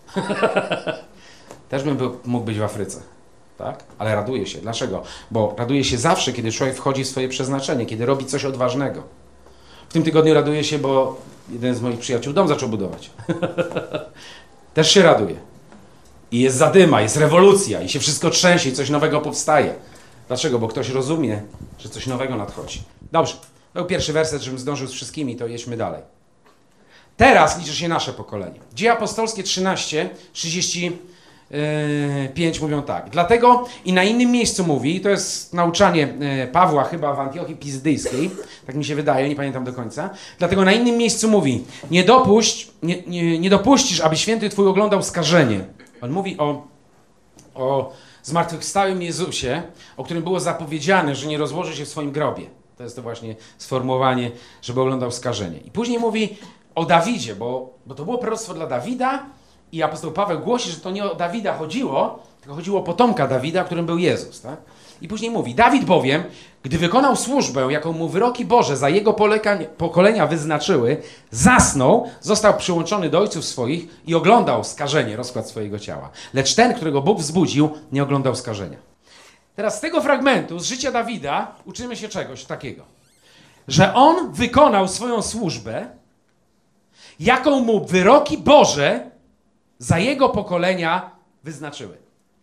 Też bym był, mógł być w Afryce, tak? Ale raduję się. Dlaczego? Bo raduję się zawsze, kiedy człowiek wchodzi w swoje przeznaczenie, kiedy robi coś odważnego. W tym tygodniu raduję się, bo jeden z moich przyjaciół dom zaczął budować. Też się raduję. I jest zadyma, jest rewolucja, i się wszystko trzęsie, i coś nowego powstaje. Dlaczego? Bo ktoś rozumie, że coś nowego nadchodzi. Dobrze, był pierwszy werset, żebym zdążył z wszystkimi, to jedźmy dalej. Teraz liczy się nasze pokolenie. Dzieje apostolskie trzynaście, trzydzieści pięć mówią tak. Dlatego i na innym miejscu mówi, to jest nauczanie Pawła chyba w Antiochii Pizdyjskiej, tak mi się wydaje, nie pamiętam do końca. Dlatego na innym miejscu mówi, nie dopuść, nie, nie, nie dopuścisz, aby święty Twój oglądał skażenie. On mówi o, o zmartwychwstałym Jezusie, o którym było zapowiedziane, że nie rozłoży się w swoim grobie. To jest to właśnie sformułowanie, żeby oglądał skażenie. I później mówi o Dawidzie, bo, bo to było proroctwo dla Dawida i apostoł Paweł głosi, że to nie o Dawida chodziło, tylko chodziło o potomka Dawida, którym był Jezus. Tak? I później mówi, Dawid bowiem, gdy wykonał służbę, jaką mu wyroki Boże za jego pokolenia wyznaczyły, zasnął, został przyłączony do ojców swoich i oglądał skażenie, rozkład swojego ciała. Lecz ten, którego Bóg wzbudził, nie oglądał skażenia. Teraz z tego fragmentu, z życia Dawida, uczymy się czegoś takiego, że on wykonał swoją służbę, jaką mu wyroki Boże za jego pokolenia wyznaczyły.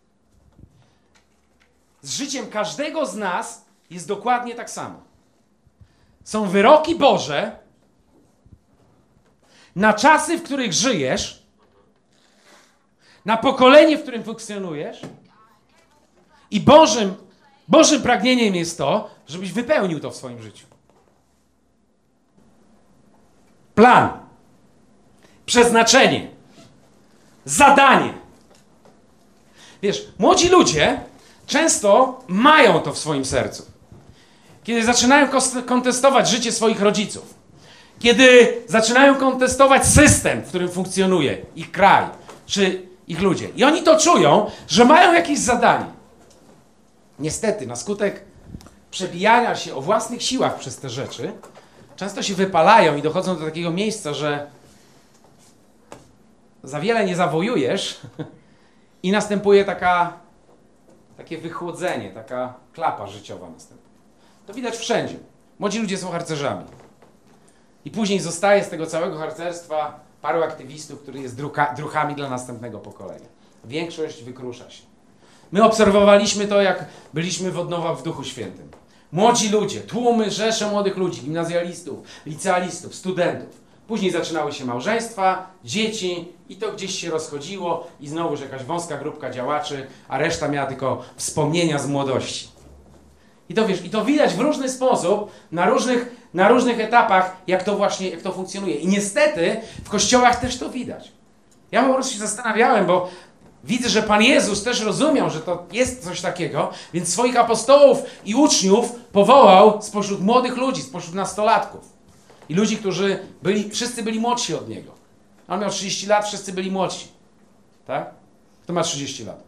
Z życiem każdego z nas jest dokładnie tak samo. Są wyroki Boże na czasy, w których żyjesz, na pokolenie, w którym funkcjonujesz i Bożym, Bożym pragnieniem jest to, żebyś wypełnił to w swoim życiu. Plan, przeznaczenie, zadanie. Wiesz, młodzi ludzie często mają to w swoim sercu. Kiedy zaczynają kontestować życie swoich rodziców, kiedy zaczynają kontestować system, w którym funkcjonuje ich kraj, czy ich ludzie. I oni to czują, że mają jakieś zadanie. Niestety, na skutek przebijania się o własnych siłach przez te rzeczy, często się wypalają i dochodzą do takiego miejsca, że za wiele nie zawojujesz i następuje taka, takie wychłodzenie, taka klapa życiowa następuje. To widać wszędzie. Młodzi ludzie są harcerzami. I później zostaje z tego całego harcerstwa paru aktywistów, którzy jest druka, druchami dla następnego pokolenia. Większość wykrusza się. My obserwowaliśmy to, jak byliśmy w Odnowa w Duchu Świętym. Młodzi ludzie, tłumy, rzesze młodych ludzi, gimnazjalistów, licealistów, studentów. Później zaczynały się małżeństwa, dzieci i to gdzieś się rozchodziło i znowuż jakaś wąska grupka działaczy, a reszta miała tylko wspomnienia z młodości. I to wiesz, i to widać w różny sposób, na różnych, na różnych etapach, jak to właśnie, jak to funkcjonuje. I niestety w kościołach też to widać. Ja po prostu się zastanawiałem, bo widzę, że Pan Jezus też rozumiał, że to jest coś takiego, więc swoich apostołów i uczniów powołał spośród młodych ludzi, spośród nastolatków. I ludzi, którzy byli, wszyscy byli młodsi od Niego. On miał trzydzieści lat, wszyscy byli młodsi. Tak? Kto ma trzydzieści lat?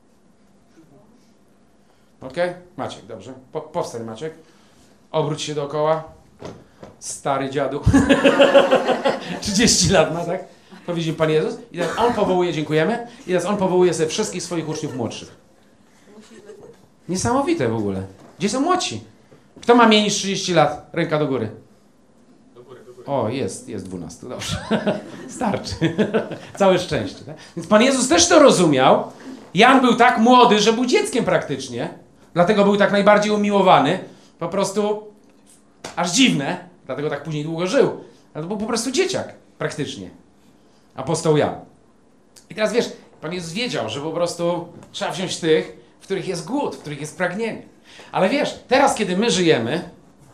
Okej? Okay? Maciek, dobrze. Po, powstań, Maciek. Obróć się dookoła. Stary dziadu. trzydzieści lat ma, tak? Powiedział Pan Jezus. I teraz On powołuje, dziękujemy. I teraz On powołuje sobie wszystkich swoich uczniów młodszych. Niesamowite w ogóle. Gdzie są młodsi? Kto ma mniej niż trzydzieści lat? Ręka do góry. O, jest, jest dwunastu, dobrze. Starczy. Całe szczęście. Tak? Więc Pan Jezus też to rozumiał. Jan był tak młody, że był dzieckiem praktycznie. Dlatego był tak najbardziej umiłowany. Po prostu aż dziwne. Dlatego tak później długo żył. Ale to był po prostu dzieciak praktycznie. Apostoł Jan. I teraz wiesz, Pan Jezus wiedział, że po prostu trzeba wziąć tych, w których jest głód, w których jest pragnienie. Ale wiesz, teraz kiedy my żyjemy,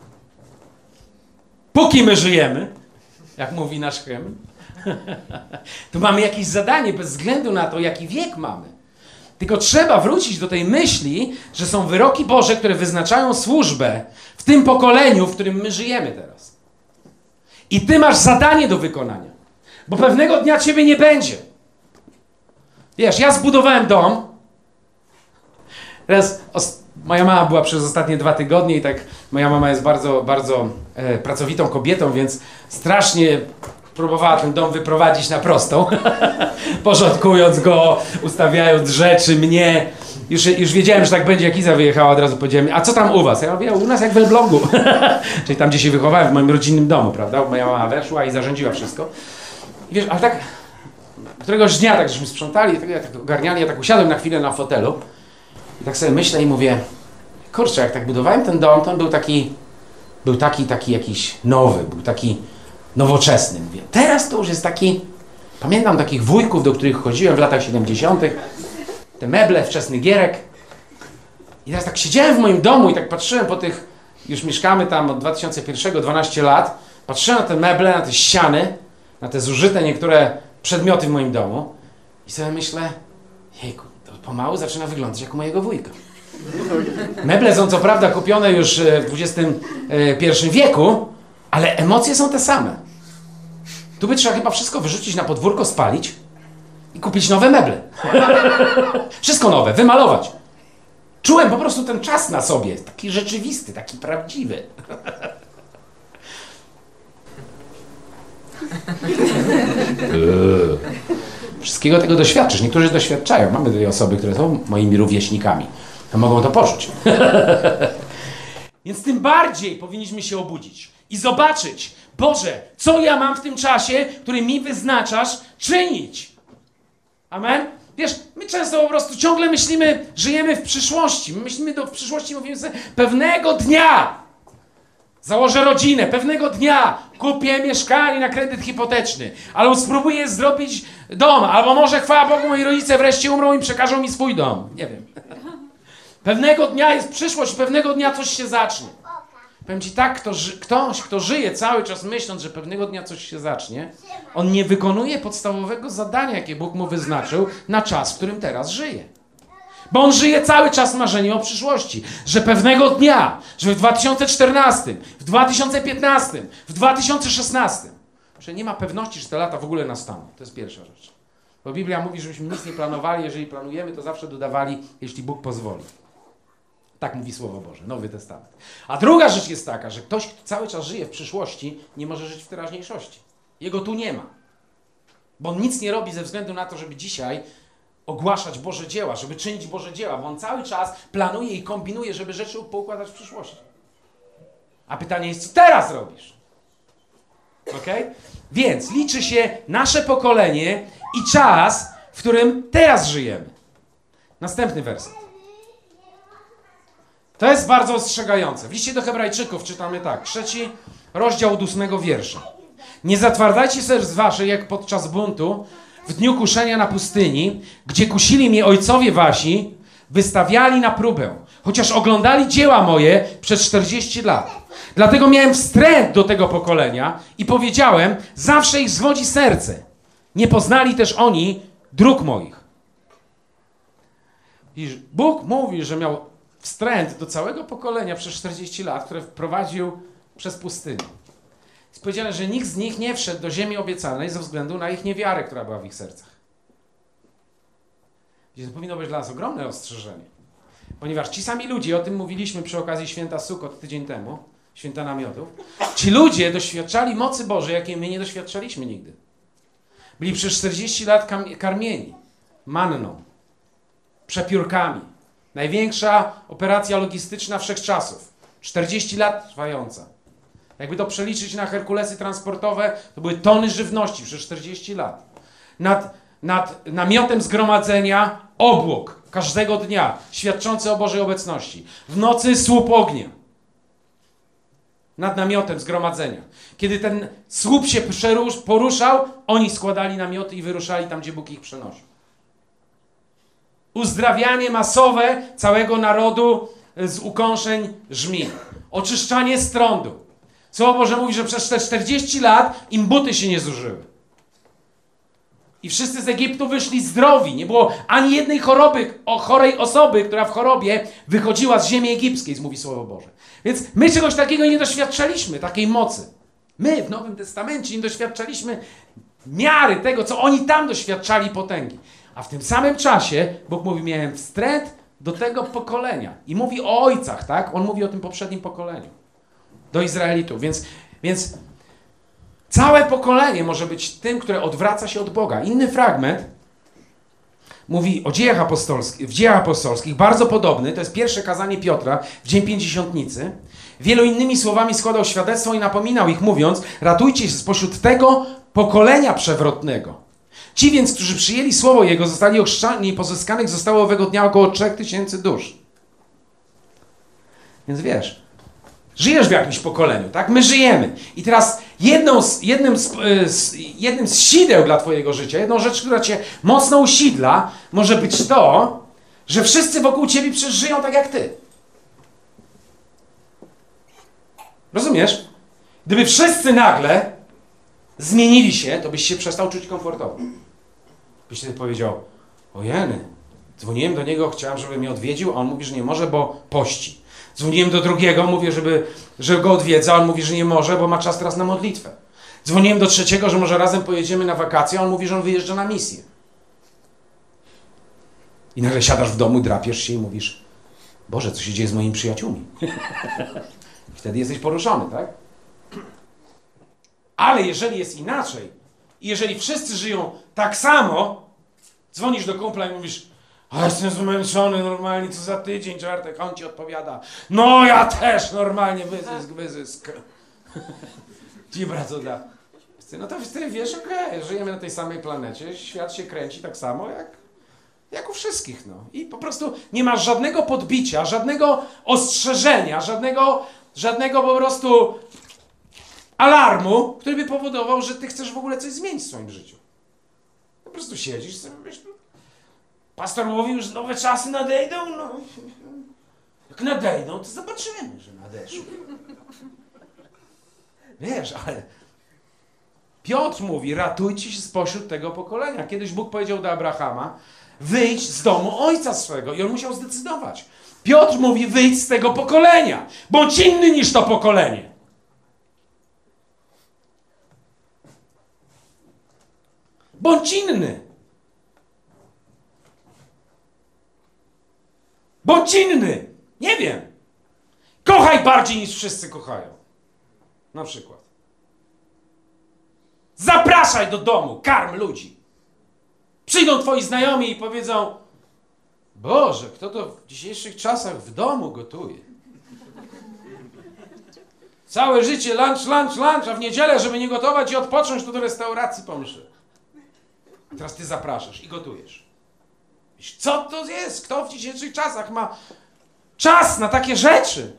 póki my żyjemy, jak mówi nasz hymn, to mamy jakieś zadanie bez względu na to, jaki wiek mamy. Tylko trzeba wrócić do tej myśli, że są wyroki Boże, które wyznaczają służbę w tym pokoleniu, w którym my żyjemy teraz. I ty masz zadanie do wykonania, bo pewnego dnia ciebie nie będzie. Wiesz, ja zbudowałem dom. Teraz os- moja mama była przez ostatnie dwa tygodnie i tak moja mama jest bardzo, bardzo e, pracowitą kobietą, więc strasznie próbowała ten dom wyprowadzić na prostą, porządkując go, ustawiając rzeczy, mnie. Już, już wiedziałem, że tak będzie, jak Iza wyjechała, od razu powiedziałem, a co tam u was? Ja mówię, u nas jak w Elblągu. Czyli tam, gdzie się wychowałem, w moim rodzinnym domu, prawda? Moja mama weszła i zarządziła wszystko. I wiesz, ale tak, któregoś dnia, tak żeśmy sprzątali, tak, jak tak ogarniali, ja tak usiadłem na chwilę na fotelu i tak sobie myślę i mówię, kurczę, jak tak budowałem ten dom, to on był taki, był taki, taki jakiś nowy, był taki nowoczesny. Mówię, teraz to już jest taki, pamiętam takich wujków, do których chodziłem w latach siedemdziesiątych, te meble, wczesny gierek. I teraz tak siedziałem w moim domu i tak patrzyłem po tych, już mieszkamy tam od dwa tysiące pierwszego, dwanaście lat, patrzyłem na te meble, na te ściany, na te zużyte niektóre przedmioty w moim domu i sobie myślę, Jejku, to pomału zaczyna wyglądać jak u mojego wujka. Meble są co prawda kupione już w dwudziestym pierwszym wieku, ale emocje są te same. Tu by trzeba chyba wszystko wyrzucić na podwórko, spalić i kupić nowe meble. Wszystko nowe, wymalować. Czułem po prostu ten czas na sobie, taki rzeczywisty, taki prawdziwy. Wszystkiego tego doświadczysz. Niektórzy doświadczają. Mamy tutaj osoby, które są moimi rówieśnikami. To mogą to poczuć. Więc tym bardziej powinniśmy się obudzić i zobaczyć, Boże, co ja mam w tym czasie, który mi wyznaczasz, czynić. Amen? Wiesz, my często po prostu ciągle myślimy, żyjemy w przyszłości. My myślimy do, w przyszłości, mówimy sobie, pewnego dnia założę rodzinę, pewnego dnia kupię mieszkanie na kredyt hipoteczny, albo spróbuję zrobić dom, albo może, chwała Bogu, moi rodzice wreszcie umrą i przekażą mi swój dom. Nie wiem. Pewnego dnia jest przyszłość, pewnego dnia coś się zacznie. Powiem ci tak, kto ży- ktoś, kto żyje cały czas myśląc, że pewnego dnia coś się zacznie, on nie wykonuje podstawowego zadania, jakie Bóg mu wyznaczył na czas, w którym teraz żyje. Bo on żyje cały czas marzeniem o przyszłości, że pewnego dnia, że w dwa tysiące czternastym, w dwa tysiące piętnastym, w dwa tysiące szesnastym, że nie ma pewności, że te lata w ogóle nastaną. To jest pierwsza rzecz. Bo Biblia mówi, żebyśmy nic nie planowali, jeżeli planujemy, to zawsze dodawali, jeśli Bóg pozwoli. Tak mówi Słowo Boże, Nowy Testament. A druga rzecz jest taka, że ktoś, kto cały czas żyje w przyszłości, nie może żyć w teraźniejszości. Jego tu nie ma. Bo on nic nie robi ze względu na to, żeby dzisiaj ogłaszać Boże dzieła, żeby czynić Boże dzieła, bo on cały czas planuje i kombinuje, żeby rzeczy poukładać w przyszłości. A pytanie jest, co teraz robisz? Okej? Więc liczy się nasze pokolenie i czas, w którym teraz żyjemy. Następny werset. To jest bardzo ostrzegające. W liście do Hebrajczyków czytamy tak, trzeci rozdział od ósmego wiersza. Nie zatwardajcie serc waszych, jak podczas buntu, w dniu kuszenia na pustyni, gdzie kusili mnie ojcowie wasi, wystawiali na próbę, chociaż oglądali dzieła moje przez czterdzieści lat. Dlatego miałem wstręt do tego pokolenia i powiedziałem, zawsze ich zwodzi serce. Nie poznali też oni dróg moich. I Bóg mówi, że miał wstręt do całego pokolenia przez czterdzieści lat, które wprowadził przez pustynię. Jest powiedziane, że nikt z nich nie wszedł do ziemi obiecanej ze względu na ich niewiarę, która była w ich sercach. I to powinno być dla nas ogromne ostrzeżenie. Ponieważ ci sami ludzie, o tym mówiliśmy przy okazji święta Sukot tydzień temu, święta namiotów, ci ludzie doświadczali mocy Bożej, jakiej my nie doświadczaliśmy nigdy. Byli przez czterdzieści lat karmieni manną, przepiórkami. Największa operacja logistyczna wszechczasów. czterdzieści lat trwająca. Jakby to przeliczyć na herkulesy transportowe, to były tony żywności przez czterdzieści lat. Nad, nad namiotem zgromadzenia obłok każdego dnia, świadczący o Bożej obecności. W nocy słup ognia. Nad namiotem zgromadzenia. Kiedy ten słup się przerusz, poruszał, oni składali namioty i wyruszali tam, gdzie Bóg ich przenosił. Uzdrawianie masowe całego narodu z ukąszeń żmii. Oczyszczanie strądu. Słowo Boże mówi, że przez te czterdzieści lat im buty się nie zużyły. I wszyscy z Egiptu wyszli zdrowi. Nie było ani jednej choroby, o chorej osoby, która w chorobie wychodziła z ziemi egipskiej, mówi Słowo Boże. Więc my czegoś takiego nie doświadczaliśmy, takiej mocy. My w Nowym Testamencie nie doświadczaliśmy miary tego, co oni tam doświadczali potęgi. A w tym samym czasie Bóg mówi, miałem wstręt do tego pokolenia. I mówi o ojcach, tak? On mówi o tym poprzednim pokoleniu. Do Izraelitów. Więc, więc całe pokolenie może być tym, które odwraca się od Boga. Inny fragment mówi o dziejach apostolskich, w dziejach apostolskich, bardzo podobny, to jest pierwsze kazanie Piotra w Dzień Pięćdziesiątnicy. Wielu innymi słowami składał świadectwo i napominał ich, mówiąc, ratujcie się spośród tego pokolenia przewrotnego. Ci więc, którzy przyjęli słowo Jego, zostali ochrzczeni i pozyskanych zostało owego dnia około trzech tysięcy dusz. Więc wiesz, żyjesz w jakimś pokoleniu, tak? My żyjemy. I teraz jedną z, jednym, z, z, jednym z sideł dla twojego życia, jedną rzecz, która cię mocno usidla, może być to, że wszyscy wokół ciebie przecież żyją tak jak ty. Rozumiesz? Gdyby wszyscy nagle zmienili się, to byś się przestał czuć komfortowo. Byś sobie powiedział, ojeny, Dzwoniłem do niego, chciałem, żeby mnie odwiedził, a on mówi, że nie może, bo pości. Dzwoniłem do drugiego, mówię, żeby, że go odwiedza, a on mówi, że nie może, bo ma czas teraz na modlitwę. Dzwoniłem do trzeciego, że może razem pojedziemy na wakacje, a on mówi, że on wyjeżdża na misję. I nagle siadasz w domu, drapiesz się i mówisz, Boże, co się dzieje z moimi przyjaciółmi? Wtedy jesteś poruszony, tak? Ale jeżeli jest inaczej i jeżeli wszyscy żyją tak samo, dzwonisz do kumpla i mówisz, a jestem zmęczony normalnie, co za tydzień, czwartek, on ci odpowiada, no ja też normalnie, wyzysk, wyzysk. Ci bracoda. No to wtedy wiesz, okej, okay, żyjemy na tej samej planecie, świat się kręci tak samo jak, jak u wszystkich, no. I po prostu nie masz żadnego podbicia, żadnego ostrzeżenia, żadnego, żadnego po prostu alarmu, który by powodował, że ty chcesz w ogóle coś zmienić w swoim życiu. Po prostu siedzisz sobie, wiesz, pastor mówił, że nowe czasy nadejdą, no. Jak nadejdą, to zobaczymy, że nadeszły. Wiesz, ale Piotr mówi, ratujcie się spośród tego pokolenia. Kiedyś Bóg powiedział do Abrahama, wyjdź z domu ojca swego. I on musiał zdecydować. Piotr mówi, wyjdź z tego pokolenia. Bądź inny niż to pokolenie. Bądź inny. Bądź inny. Nie wiem. Kochaj bardziej niż wszyscy kochają. Na przykład. Zapraszaj do domu, karm ludzi. Przyjdą twoi znajomi i powiedzą, Boże, kto to w dzisiejszych czasach w domu gotuje? Całe życie lunch, lunch, lunch, a w niedzielę, żeby nie gotować i odpocząć, to do restauracji po mszy. A teraz ty zapraszasz i gotujesz. Wiesz, co to jest? Kto w dzisiejszych czasach ma czas na takie rzeczy?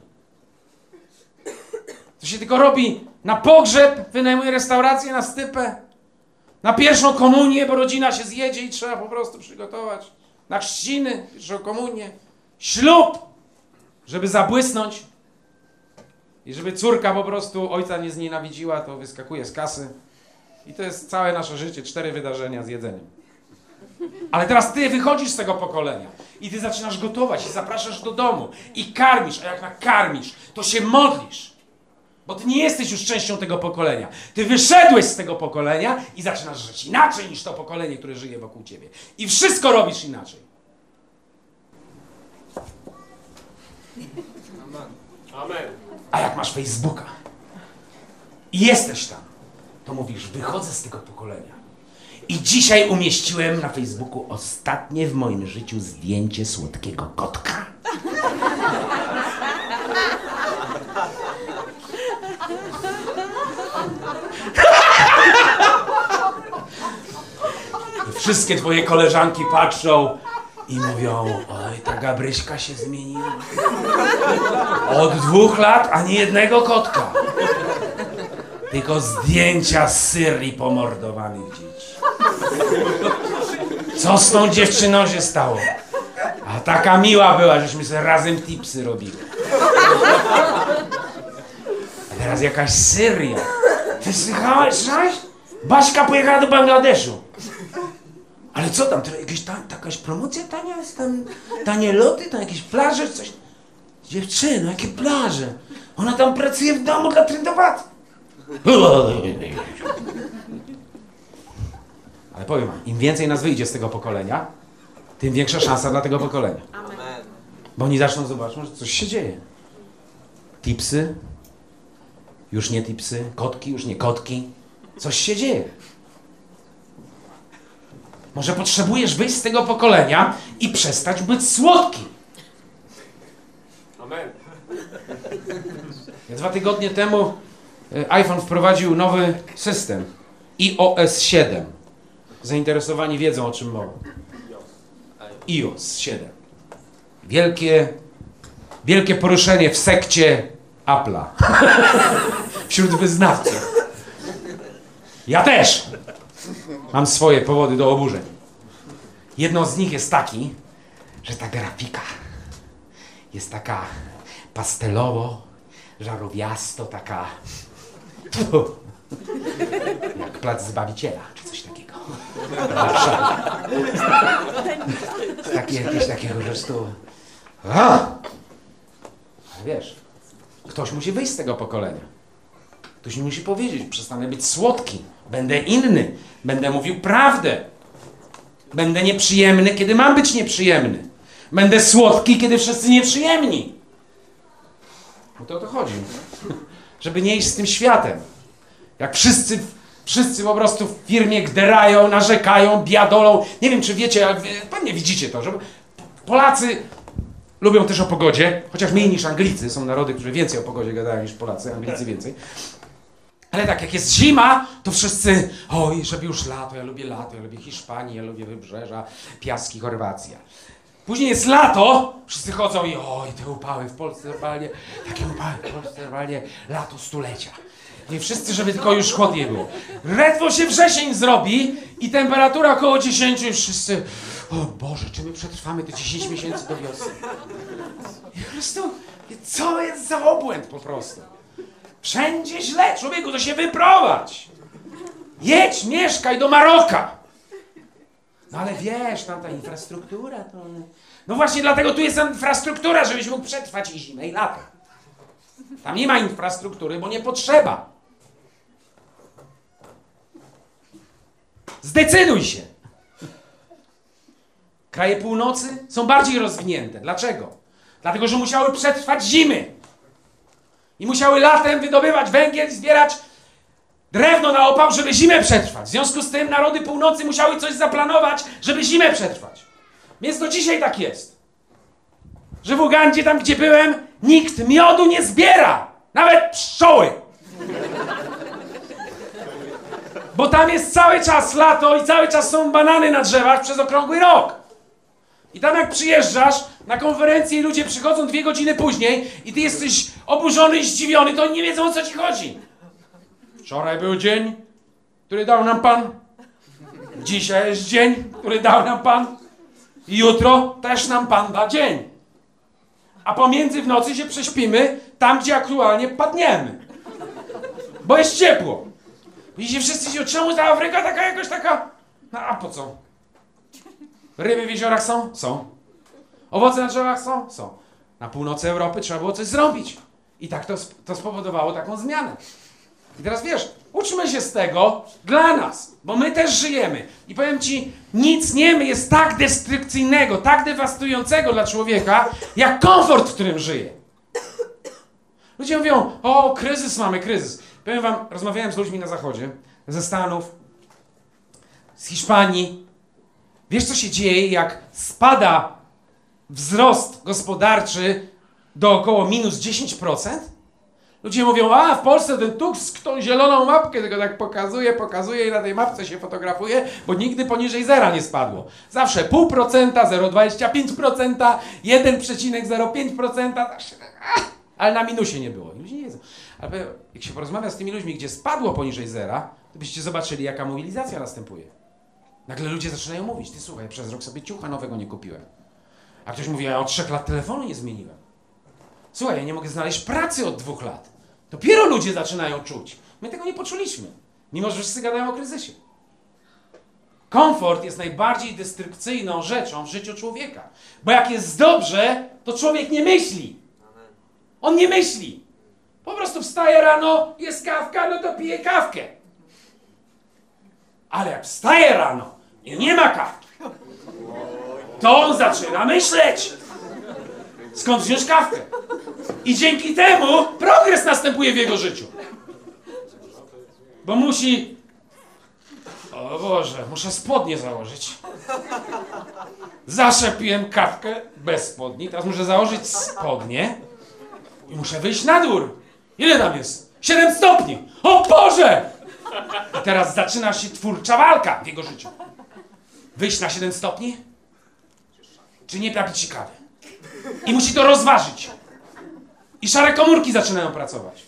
To się tylko robi na pogrzeb, wynajmuje restaurację na stypę, na pierwszą komunię, bo rodzina się zjedzie i trzeba po prostu przygotować, na chrzciny, pierwszą komunię, ślub, żeby zabłysnąć i żeby córka po prostu ojca nie znienawidziła, to wyskakuje z kasy. I to jest całe nasze życie, cztery wydarzenia z jedzeniem. Ale teraz ty wychodzisz z tego pokolenia i ty zaczynasz gotować i zapraszasz do domu i karmisz, a jak nakarmisz, to się modlisz. Bo ty nie jesteś już częścią tego pokolenia. Ty wyszedłeś z tego pokolenia i zaczynasz żyć inaczej niż to pokolenie, które żyje wokół ciebie. I wszystko robisz inaczej. Amen. A jak masz Facebooka i jesteś tam, to mówisz, wychodzę z tego pokolenia. I dzisiaj umieściłem na Facebooku ostatnie w moim życiu zdjęcie słodkiego kotka. Wszystkie twoje koleżanki patrzą i mówią, oj, ta Gabryśka się zmieniła. Od dwóch lat ani jednego kotka. Tylko zdjęcia z Syrii pomordowanych dzieci. Co z tą dziewczyną się stało? A taka miła była, żeśmy sobie razem tipsy robili. A teraz jakaś Syria. Ty słychałeś, słyszałeś? Baśka pojechała do Bangladeszu. Ale co tam, to jakieś ta, jakaś promocja tania jest, tam tanie loty, tam jakieś plaże, coś. Dziewczyno, jakie plaże? Ona tam pracuje w domu dla trendowatych. Ale powiem wam, im więcej nas wyjdzie z tego pokolenia, tym większa szansa dla tego pokolenia. Amen. Bo oni zaczną zobaczyć, że coś się dzieje. Tipsy, już nie tipsy, kotki, już nie kotki. Coś się dzieje. Może potrzebujesz wyjść z tego pokolenia i przestać być słodki. Amen. Dwa tygodnie temu iPhone wprowadził nowy system i o es siedem. Zainteresowani wiedzą, o czym mowa. i o es siedem. Wielkie, wielkie poruszenie w sekcie Apple'a. Wśród wyznawców. Ja też mam swoje powody do oburzeń. Jedną z nich jest taki, że ta grafika jest taka pastelowo, żarowiasto, taka jak plac Zbawiciela, czy coś takiego. Takie jakieś takie po prostu... A! Wiesz, ktoś musi wyjść z tego pokolenia. Ktoś mi musi powiedzieć, przestanę być słodki, będę inny, będę mówił prawdę. Będę nieprzyjemny, kiedy mam być nieprzyjemny. Będę słodki, kiedy wszyscy nieprzyjemni. No to o to chodzi. Żeby nie iść z tym światem. Jak wszyscy, wszyscy po prostu w firmie gderają, narzekają, biadolą. Nie wiem, czy wiecie, ale pewnie widzicie to, że Polacy lubią też o pogodzie, chociaż mniej niż Anglicy. Są narody, które więcej o pogodzie gadają niż Polacy, Anglicy więcej. Ale tak, jak jest zima, to wszyscy, oj, żeby już lato, ja lubię lato, ja lubię Hiszpanię, ja lubię wybrzeża, piaski, Chorwacja. Później jest lato, wszyscy chodzą i oj, te upały w Polsce normalnie, takie upały w Polsce normalnie, lato stulecia. I wszyscy, żeby tylko już chłodniej było. Ledwo się wrzesień zrobi i temperatura około dziesięć i wszyscy, o Boże, czy my przetrwamy te dziesięć miesięcy do wiosny? I po prostu, co jest za obłęd po prostu? Wszędzie źle, człowieku, to się wyprowadź. Jedź, mieszkaj do Maroka. No ale wiesz, tam ta infrastruktura to... No właśnie dlatego tu jest infrastruktura, żebyś mógł przetrwać i zimę, i lato. Tam nie ma infrastruktury, bo nie potrzeba. Zdecyduj się. Kraje północy są bardziej rozwinięte. Dlaczego? Dlatego, że musiały przetrwać zimy. I musiały latem wydobywać węgiel i zbierać drewno na opał, żeby zimę przetrwać. W związku z tym narody północy musiały coś zaplanować, żeby zimę przetrwać. Więc do dzisiaj tak jest. Że w Ugandzie, tam gdzie byłem, nikt miodu nie zbiera. Nawet pszczoły. Bo tam jest cały czas lato i cały czas są banany na drzewach przez okrągły rok. I tam jak przyjeżdżasz na konferencję i ludzie przychodzą dwie godziny później i ty jesteś oburzony i zdziwiony, to oni nie wiedzą, o co ci chodzi. Wczoraj był dzień, który dał nam Pan. Dzisiaj jest dzień, który dał nam Pan. I jutro też nam Pan da dzień. A pomiędzy w nocy się prześpimy tam, gdzie aktualnie padniemy. Bo jest ciepło. Widzicie, wszyscy się, czemu ta Afryka taka jakoś taka... No a po co? Ryby w jeziorach są? Są. Owoce na drzewach są? Są. Na północy Europy trzeba było coś zrobić. I tak to, to spowodowało taką zmianę. I teraz wiesz, uczmy się z tego dla nas, bo my też żyjemy. I powiem ci, nic nie jest tak destrukcyjnego, tak dewastującego dla człowieka, jak komfort, w którym żyje. Ludzie mówią, o, kryzys mamy, kryzys. Powiem wam, rozmawiałem z ludźmi na zachodzie, ze Stanów, z Hiszpanii. Wiesz, co się dzieje, jak spada wzrost gospodarczy do około minus dziesięć procent? Ludzie mówią, a w Polsce ten Tusk tą zieloną mapkę tylko tak pokazuje, pokazuje i na tej mapce się fotografuje, bo nigdy poniżej zera nie spadło. Zawsze pół procenta, zero przecinek dwadzieścia pięć procent, jeden przecinek zero pięć procent, ale na minusie nie było. Ludzie nie wiedzą. Ale jak się porozmawia z tymi ludźmi, gdzie spadło poniżej zera, to byście zobaczyli, jaka mobilizacja następuje. Nagle ludzie zaczynają mówić, ty słuchaj, przez rok sobie ciucha nowego nie kupiłem. A ktoś mówi, ja od trzech lat telefonu nie zmieniłem. Słuchaj, ja nie mogę znaleźć pracy od dwóch lat. Dopiero ludzie zaczynają czuć. My tego nie poczuliśmy. Mimo, że wszyscy gadają o kryzysie. Komfort jest najbardziej destrukcyjną rzeczą w życiu człowieka. Bo jak jest dobrze, to człowiek nie myśli. On nie myśli. Po prostu wstaje rano, jest kawka, no to pije kawkę. Ale jak wstaje rano i nie ma kawki, to on zaczyna myśleć. Skąd wziąć kawkę? I dzięki temu progres następuje w jego życiu. Bo musi... O Boże, muszę spodnie założyć. Zawsze piłem kawkę bez spodni, teraz muszę założyć spodnie i muszę wyjść na dwór. Ile tam jest? siedem stopni! O Boże! I teraz zaczyna się twórcza walka w jego życiu. Wyjść na siedem stopni? Czy nie napić się kawy? I musi to rozważyć. I szare komórki zaczynają pracować.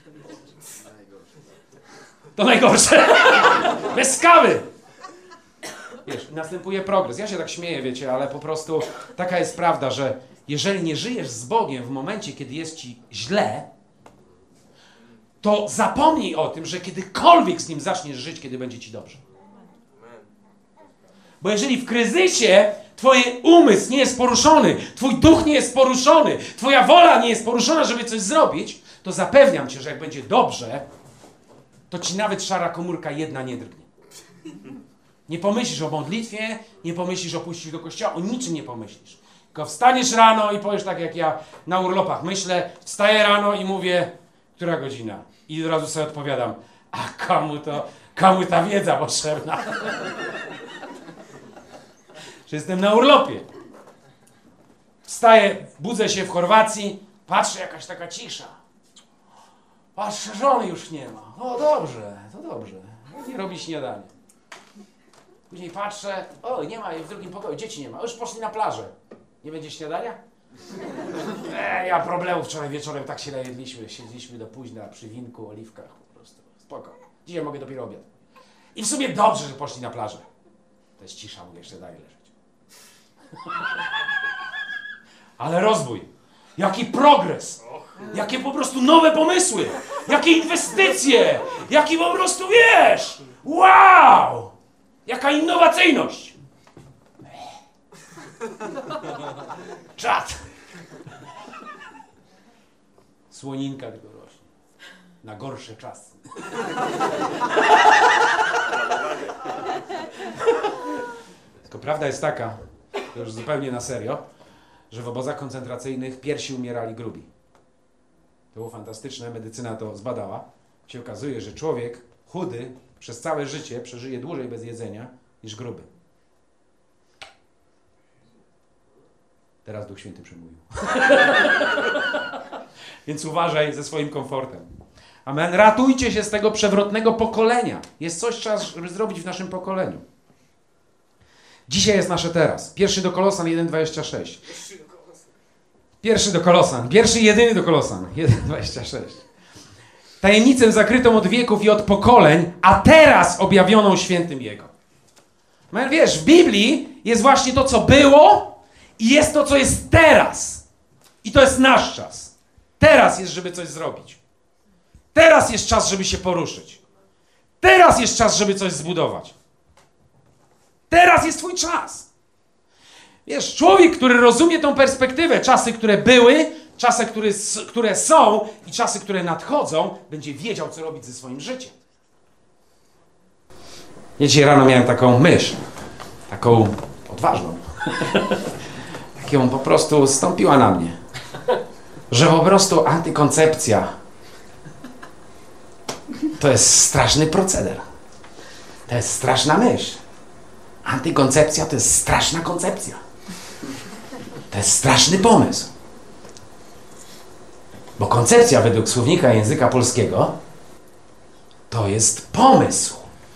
To najgorsze. Bez kawy. Wiesz, następuje progres. Ja się tak śmieję, wiecie, ale po prostu taka jest prawda, że jeżeli nie żyjesz z Bogiem w momencie, kiedy jest ci źle, to zapomnij o tym, że kiedykolwiek z Nim zaczniesz żyć, kiedy będzie ci dobrze. Bo jeżeli w kryzysie twój umysł nie jest poruszony, twój duch nie jest poruszony, twoja wola nie jest poruszona, żeby coś zrobić, to zapewniam cię, że jak będzie dobrze, to ci nawet szara komórka jedna nie drgnie. Nie pomyślisz o modlitwie, nie pomyślisz o pójściu do kościoła, o niczym nie pomyślisz. Tylko wstaniesz rano i powiesz tak jak ja na urlopach myślę, wstaję rano i mówię, która godzina? I od razu sobie odpowiadam, a komu to, komu ta wiedza potrzebna? Że jestem na urlopie. Wstaję, budzę się w Chorwacji, patrzę, jakaś taka cisza. Patrzę, żony już nie ma. O, dobrze, to dobrze. Nie robi śniadanie. Później patrzę, o, nie ma jej w drugim pokoju, dzieci nie ma. Już poszli na plażę. Nie będzie śniadania? Eee, ja problemów wczoraj wieczorem tak się najedliśmy. Siedzieliśmy do późna przy winku, oliwkach po prostu. Spoko. Dzisiaj mogę dopiero obiad. I w sumie dobrze, że poszli na plażę. To jest cisza, mówię, jeszcze dalej leżeć. Ale rozwój. Jaki progres. Jakie po prostu nowe pomysły. Jakie inwestycje. Jaki po prostu, wiesz. Wow. Jaka innowacyjność. Czad. Słoninka tylko rośnie. Na gorsze czasy. Tylko prawda jest taka, to już zupełnie na serio, że w obozach koncentracyjnych pierwsi umierali grubi. To było fantastyczne, medycyna to zbadała. Się okazuje, że człowiek chudy przez całe życie przeżyje dłużej bez jedzenia niż gruby. Teraz Duch Święty przemówił. Więc uważaj ze swoim komfortem. Amen. Ratujcie się z tego przewrotnego pokolenia. Jest coś, trzeba żeby zrobić w naszym pokoleniu. Dzisiaj jest nasze teraz. Pierwszy do Kolosan jeden dwadzieścia sześć. Pierwszy do Kolosan. Pierwszy i jedyny do Kolosan. jeden dwadzieścia sześć. Tajemnicę zakrytą od wieków i od pokoleń, a teraz objawioną świętym Jego. Amen. Wiesz, w Biblii jest właśnie to, co było i jest to, co jest teraz. I to jest nasz czas. Teraz jest, żeby coś zrobić. Teraz jest czas, żeby się poruszyć. Teraz jest czas, żeby coś zbudować. Teraz jest twój czas. Wiesz, człowiek, który rozumie tą perspektywę, czasy, które były, czasy, które, które są i czasy, które nadchodzą, będzie wiedział, co robić ze swoim życiem. Ja dzisiaj rano miałem taką myśl, taką odważną. Taką po prostu stąpiła na mnie. Że po prostu antykoncepcja to jest straszny proceder. To jest straszna myśl. Antykoncepcja to jest straszna koncepcja. To jest straszny pomysł. Bo koncepcja według słownika języka polskiego to jest pomysł.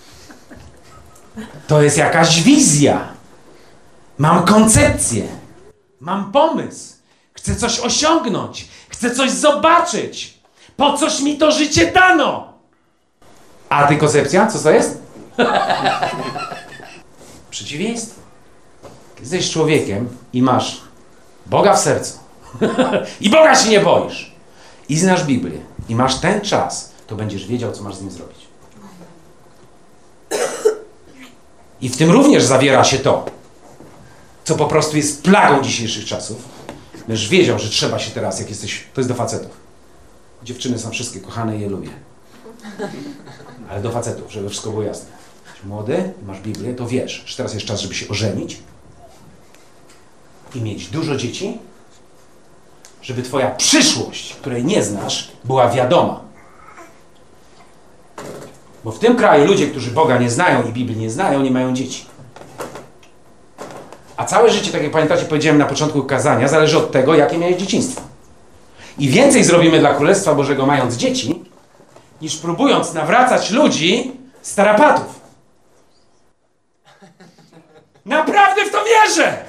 To jest jakaś wizja. Mam koncepcję. Mam pomysł. Chcę coś osiągnąć. Chcę coś zobaczyć. Po coś mi to życie dano. A ty koncepcja? Co to jest? Przeciwieństwo. Jesteś człowiekiem i masz Boga w sercu. I Boga się nie boisz. I znasz Biblię. I masz ten czas. To będziesz wiedział, co masz z nim zrobić. I w tym również zawiera się to, co po prostu jest plagą dzisiejszych czasów. Będziesz wiedział, że trzeba się teraz, jak jesteś... To jest do facetów. Dziewczyny są wszystkie kochane i je lubię. Ale do facetów, żeby wszystko było jasne. Jesteś młody, masz Biblię, to wiesz, że teraz jest czas, żeby się ożenić i mieć dużo dzieci, żeby twoja przyszłość, której nie znasz, była wiadoma. Bo w tym kraju ludzie, którzy Boga nie znają i Biblii nie znają, nie mają dzieci. A całe życie, tak jak pamiętacie, powiedziałem na początku kazania, zależy od tego, jakie miałeś dzieciństwo. I więcej zrobimy dla Królestwa Bożego mając dzieci, niż próbując nawracać ludzi z tarapatów. Naprawdę w to wierzę!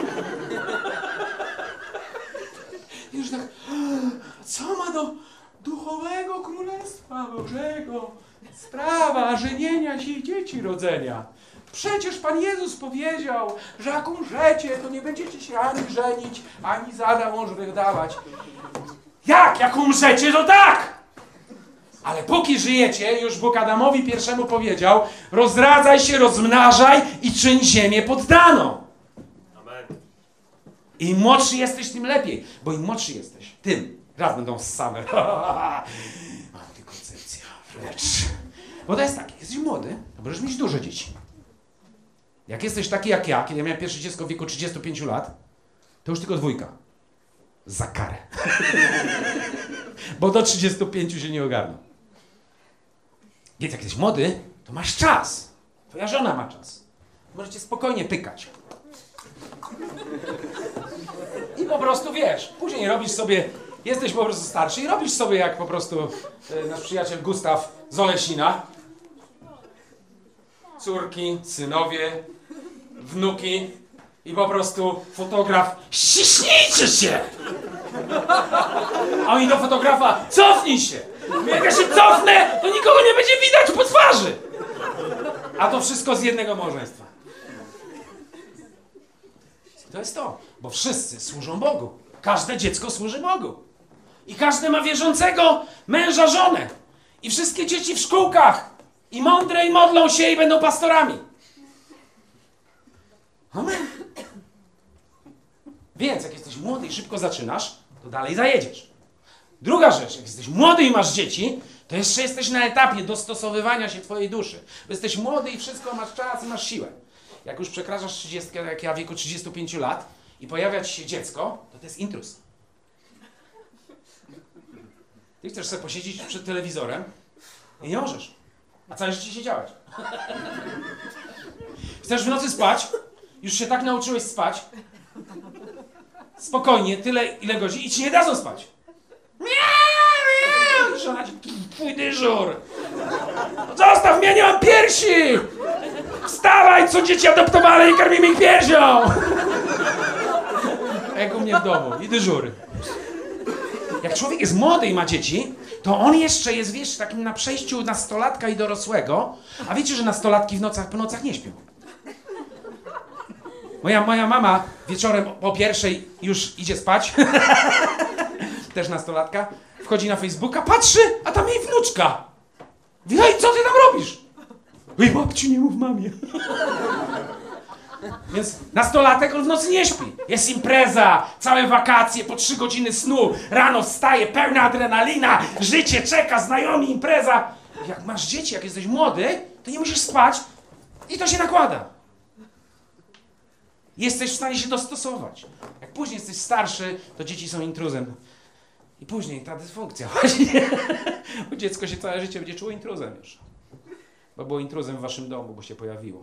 I już tak, co ma do duchowego Królestwa Bożego sprawa żenienia się i dzieci rodzenia? Przecież Pan Jezus powiedział, że jak umrzecie, to nie będziecie się ani żenić, ani za mąż wydawać. Jak? Jak umrzecie, to tak! Ale póki póki żyjecie, już Bóg Adamowi pierwszemu powiedział, rozradzaj się, rozmnażaj i czyń ziemię poddaną. Amen. Im młodszy jesteś, tym lepiej, bo im młodszy jesteś, tym raz będą same. Antykoncepcja, wrecz. Bo to jest tak, jesteś młody, to możesz mieć dużo dzieci. Jak jesteś taki jak ja, kiedy ja miałem pierwsze dziecko w wieku trzydziestu pięciu lat, to już tylko dwójka. Za karę. Bo do trzydziestu pięciu się nie ogarną. Więc jak jesteś młody, to masz czas. Twoja żona ma czas. Możecie spokojnie pykać. I po prostu wiesz, później robisz sobie, jesteś po prostu starszy i robisz sobie jak po prostu e, nasz przyjaciel Gustaw z Olesina. Córki, synowie, wnuki i po prostu fotograf, ściśnijcie się! A oni do fotografa, cofnij się! Jak ja się cofnę, to nikogo nie będzie widać po twarzy! A to wszystko z jednego małżeństwa. To jest to, bo wszyscy służą Bogu. Każde dziecko służy Bogu. I każdy ma wierzącego męża, żonę. I wszystkie dzieci w szkółkach. I mądre i modlą się i będą pastorami. Amen. Więc jak jesteś młody i szybko zaczynasz, to dalej zajedziesz. Druga rzecz, jak jesteś młody i masz dzieci, to jeszcze jesteś na etapie dostosowywania się twojej duszy. Bo jesteś młody i wszystko, masz czas i masz siłę. Jak już przekraczasz trzydziestkę, jak ja w wieku trzydziestu pięciu lat i pojawia ci się dziecko, to to jest intruz. Ty chcesz sobie posiedzieć przed telewizorem i nie możesz. A całe życie siedziałeś. Chcesz w nocy spać, już się tak nauczyłeś spać, spokojnie, tyle ile godzin i ci nie dadzą spać. Miau, miau! I żona ci, twój dyżur. Zostaw mnie, nie mam piersi! Wstawaj, co dzieci adoptowane i karmimy ich piersią! Jak u mnie w domu. I dyżury. Jak człowiek jest młody i ma dzieci, to on jeszcze jest, wiesz, takim na przejściu nastolatka i dorosłego. A wiecie, że nastolatki w nocach, po nocach nie śpią. Moja, moja mama wieczorem po pierwszej już idzie spać. Też nastolatka. Wchodzi na Facebooka, patrzy, a tam jej wnuczka. Mówi, hej, co ty tam robisz? Ej, babci, nie mów mamie. Więc nastolatek on w nocy nie śpi. Jest impreza, całe wakacje, po trzy godziny snu. Rano wstaje, pełna adrenalina, życie czeka, znajomi, impreza. Jak masz dzieci, jak jesteś młody, to nie musisz spać i to się nakłada. Jesteś w stanie się dostosować. Jak później jesteś starszy, to dzieci są intruzem. I później ta dysfunkcja właśnie. Bo dziecko się całe życie będzie czuło intruzem już. Bo było intruzem w waszym domu, bo się pojawiło.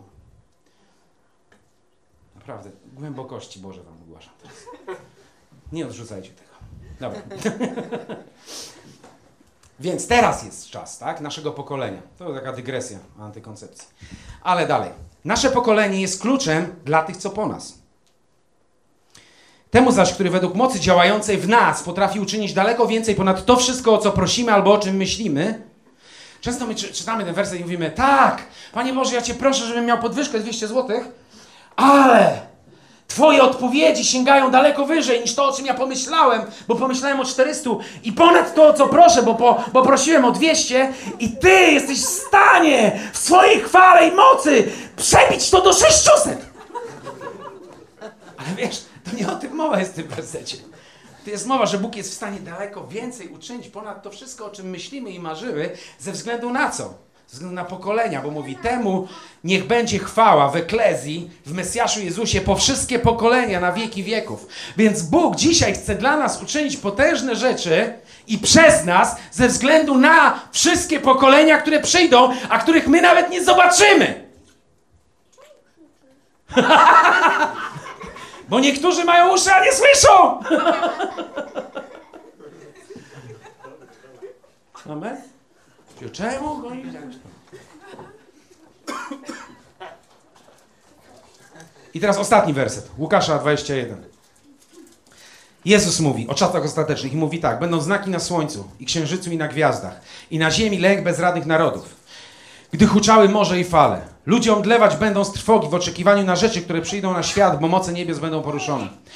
Naprawdę, głębokości Boże wam ogłaszam teraz. Nie odrzucajcie tego. Dobra. Więc teraz jest czas, tak? Naszego pokolenia. To taka dygresja o antykoncepcji. Ale dalej. Nasze pokolenie jest kluczem dla tych, co po nas. Temu zaś, który według mocy działającej w nas potrafi uczynić daleko więcej ponad to wszystko, o co prosimy albo o czym myślimy. Często my czy, czytamy ten werset i mówimy, tak, Panie Boże, ja Cię proszę, żebym miał podwyżkę dwieście złotych, ale Twoje odpowiedzi sięgają daleko wyżej niż to, o czym ja pomyślałem, bo pomyślałem o czterystu i ponad to, o co proszę, bo, po, bo prosiłem o dwieście i Ty jesteś w stanie w swojej chwale i mocy przebić to do sześciuset. Ale wiesz, to nie o tym mowa jest w tym wersecie. To jest mowa, że Bóg jest w stanie daleko więcej uczynić ponad to wszystko, o czym myślimy i marzymy, ze względu na co? Ze względu na pokolenia, bo mówi, temu niech będzie chwała w Eklezji, w Mesjaszu Jezusie, po wszystkie pokolenia, na wieki wieków. Więc Bóg dzisiaj chce dla nas uczynić potężne rzeczy i przez nas, ze względu na wszystkie pokolenia, które przyjdą, a których my nawet nie zobaczymy. Bo niektórzy mają uszy, a nie słyszą. Amen? Czemu? I teraz ostatni werset. Łukasza dwadzieścia jeden. Jezus mówi o czasach ostatecznych i mówi tak. Będą znaki na słońcu i księżycu i na gwiazdach i na ziemi lęk bezradnych narodów. Gdy huczały morze i fale. Ludzie omdlewać będą z trwogi w oczekiwaniu na rzeczy, które przyjdą na świat, bo moce niebios będą poruszone.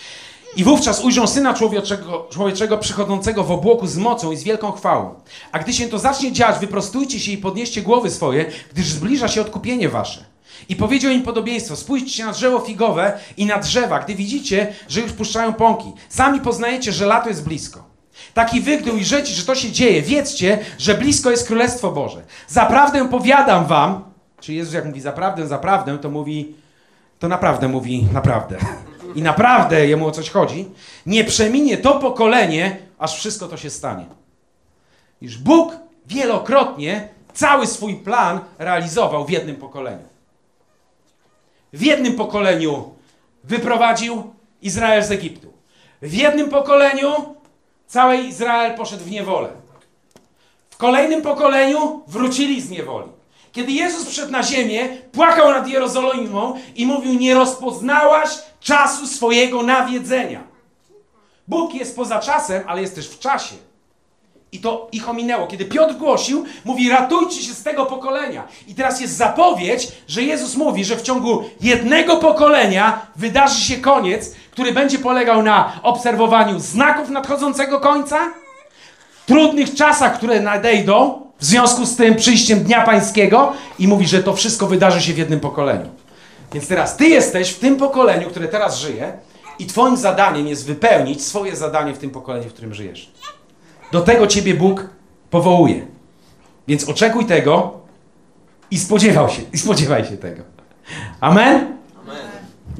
I wówczas ujrzą Syna Człowieczego, człowieczego przychodzącego w obłoku z mocą i z wielką chwałą. A gdy się to zacznie dziać, wyprostujcie się i podnieście głowy swoje, gdyż zbliża się odkupienie wasze. I powiedział im podobieństwo: spójrzcie na drzewo figowe i na drzewa, gdy widzicie, że już puszczają pąki. Sami poznajecie, że lato jest blisko. Taki wy, gdy ujrzycie, że to się dzieje, wiedzcie, że blisko jest Królestwo Boże. Zaprawdę powiadam wam, czy Jezus jak mówi zaprawdę, zaprawdę, to mówi, to naprawdę mówi naprawdę. I naprawdę jemu o coś chodzi. Nie przeminie to pokolenie, aż wszystko to się stanie. Iż Bóg wielokrotnie cały swój plan realizował w jednym pokoleniu. W jednym pokoleniu wyprowadził Izrael z Egiptu. W jednym pokoleniu cały Izrael poszedł w niewolę. W kolejnym pokoleniu wrócili z niewoli. Kiedy Jezus przyszedł na ziemię, płakał nad Jerozolimą i mówił: nie rozpoznałaś czasu swojego nawiedzenia. Bóg jest poza czasem, ale jest też w czasie. I to ich ominęło. Kiedy Piotr głosił, mówi: ratujcie się z tego pokolenia. I teraz jest zapowiedź, że Jezus mówi, że w ciągu jednego pokolenia wydarzy się koniec, który będzie polegał na obserwowaniu znaków nadchodzącego końca, trudnych czasach, które nadejdą w związku z tym przyjściem Dnia Pańskiego, i mówi, że to wszystko wydarzy się w jednym pokoleniu. Więc teraz ty jesteś w tym pokoleniu, które teraz żyje, i twoim zadaniem jest wypełnić swoje zadanie w tym pokoleniu, w którym żyjesz. Do tego ciebie Bóg powołuje. Więc oczekuj tego i spodziewał się, i spodziewaj się tego. Amen? Amen.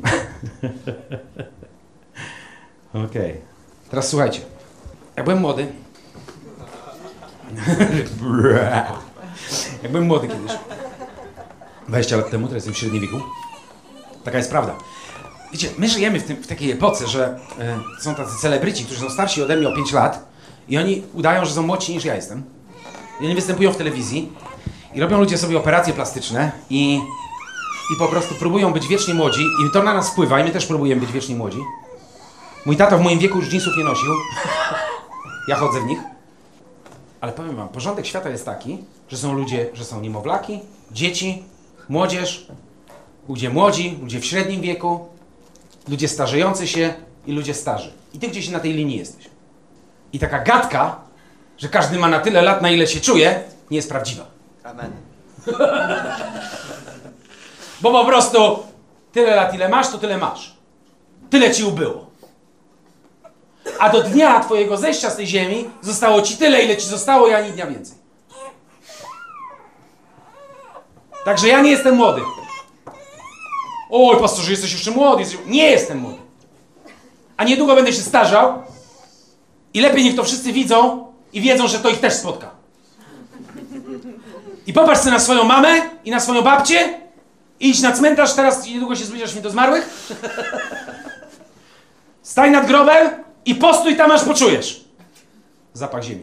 Okej. Okay. Teraz słuchajcie. Jak byłem młody... Jak byłem młody kiedyś, dwadzieścia lat temu, teraz jestem w średnim wieku, taka jest prawda. Wiecie, my żyjemy w, tym, w takiej epoce, że y, są tacy celebryci, którzy są starsi ode mnie o pięć lat i oni udają, że są młodsi niż ja jestem. I oni występują w telewizji i robią ludzie sobie operacje plastyczne i, i po prostu próbują być wiecznie młodzi i to na nas wpływa i my też próbujemy być wiecznie młodzi. Mój tata w moim wieku już dżinsów nie nosił. Ja chodzę w nich. Ale powiem wam, porządek świata jest taki, że są ludzie, że są niemowlaki, dzieci, młodzież, ludzie młodzi, ludzie w średnim wieku, ludzie starzejący się i ludzie starzy. I ty gdzieś na tej linii jesteś. I taka gadka, że każdy ma na tyle lat, na ile się czuje, nie jest prawdziwa. Amen. Bo po prostu tyle lat, ile masz, to tyle masz. Tyle ci ubyło. A do dnia twojego zejścia z tej ziemi zostało ci tyle, ile ci zostało, i ani dnia więcej. Także ja nie jestem młody. Oj, pastorze, jesteś jeszcze młody. Jesteś... Nie jestem młody. A niedługo będę się starzał i lepiej niech to wszyscy widzą i wiedzą, że to ich też spotka. I popatrz sobie na swoją mamę i na swoją babcię i idź na cmentarz, teraz niedługo się zbliżasz mi do zmarłych. Stań nad grobem i postój tam, aż poczujesz zapach ziemi.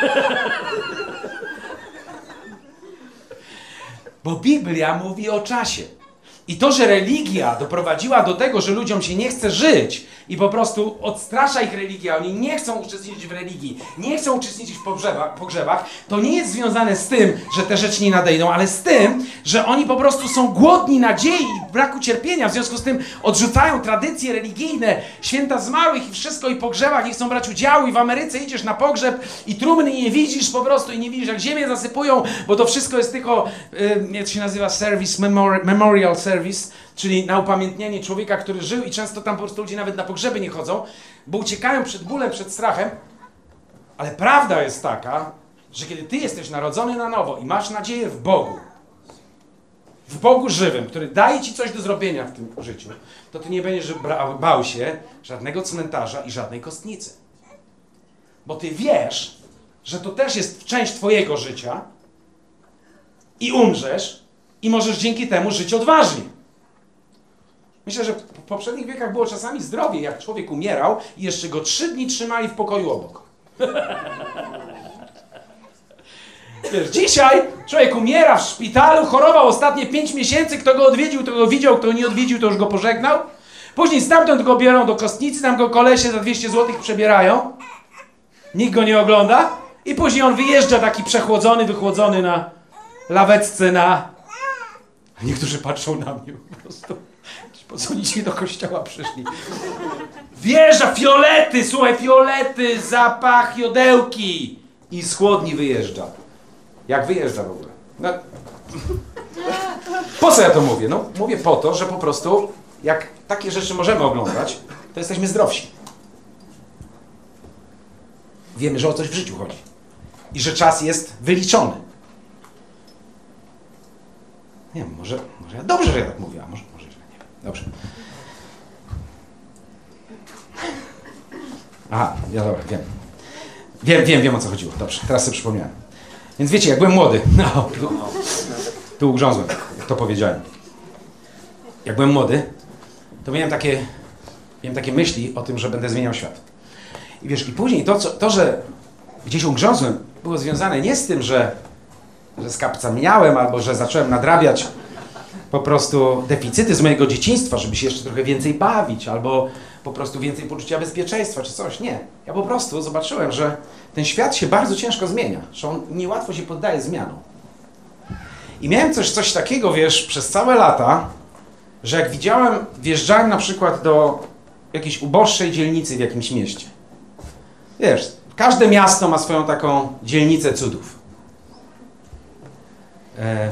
Bo Biblia mówi o czasie. I to, że religia doprowadziła do tego, że ludziom się nie chce żyć i po prostu odstrasza ich religia, oni nie chcą uczestniczyć w religii, nie chcą uczestniczyć w pogrzebach, pogrzebach, to nie jest związane z tym, że te rzeczy nie nadejdą, ale z tym, że oni po prostu są głodni nadziei, braku cierpienia, w związku z tym odrzucają tradycje religijne, święta zmarłych i wszystko, i pogrzebach nie chcą brać udziału, i w Ameryce idziesz na pogrzeb i trumny nie widzisz po prostu, i nie widzisz, jak ziemię zasypują, bo to wszystko jest tylko, yy, jak to się nazywa, service, memori memorial service, czyli na upamiętnienie człowieka, który żył, i często tam po prostu ludzie nawet na pogrzeby nie chodzą, bo uciekają przed bólem, przed strachem. Ale prawda jest taka, że kiedy ty jesteś narodzony na nowo i masz nadzieję w Bogu, w Bogu żywym, który daje ci coś do zrobienia w tym życiu, to ty nie będziesz bał się żadnego cmentarza i żadnej kostnicy. Bo ty wiesz, że to też jest część twojego życia i umrzesz i możesz dzięki temu żyć odważnie. Myślę, że w poprzednich wiekach było czasami zdrowie, jak człowiek umierał i jeszcze go trzy dni trzymali w pokoju obok. Wiesz, dzisiaj człowiek umiera w szpitalu, chorował ostatnie pięć miesięcy, kto go odwiedził, to go widział, kto nie odwiedził, to już go pożegnał. Później stamtąd go biorą do kostnicy, tam go kolesie za dwieście złotych przebierają. Nikt go nie ogląda. I później on wyjeżdża taki przechłodzony, wychłodzony na laweczce na A niektórzy patrzą na mnie po prostu. Po co oni dzisiaj do kościoła przyszli? Wjeżdża, fiolety, słuchaj, fiolety, zapach jodełki. I z chłodni wyjeżdża. Jak wyjeżdża w ogóle? No. Po co ja to mówię? No mówię po to, że po prostu jak takie rzeczy możemy oglądać, to jesteśmy zdrowsi. Wiemy, że o coś w życiu chodzi. I że czas jest wyliczony. Nie wiem, może, może ja dobrze, że ja tak mówię, a może, może że nie wiem. Dobrze. Aha, ja dobra, wiem. Wiem, wiem, wiem o co chodziło. Dobrze, teraz sobie przypomniałem. Więc wiecie, jak byłem młody, no, tu, tu ugrzązłem, jak to powiedziałem. Jak byłem młody, to miałem takie, miałem takie myśli o tym, że będę zmieniał świat. I wiesz, i później to, co, to że gdzieś ugrzązłem, było związane nie z tym, że, że skapcamiałem, albo że zacząłem nadrabiać po prostu deficyty z mojego dzieciństwa, żeby się jeszcze trochę więcej bawić, albo po prostu więcej poczucia bezpieczeństwa, czy coś. Nie. Ja po prostu zobaczyłem, że ten świat się bardzo ciężko zmienia, że on niełatwo się poddaje zmianom. I miałem coś, coś takiego, wiesz, przez całe lata, że jak widziałem, wjeżdżałem na przykład do jakiejś uboższej dzielnicy w jakimś mieście. Wiesz, każde miasto ma swoją taką dzielnicę cudów. E...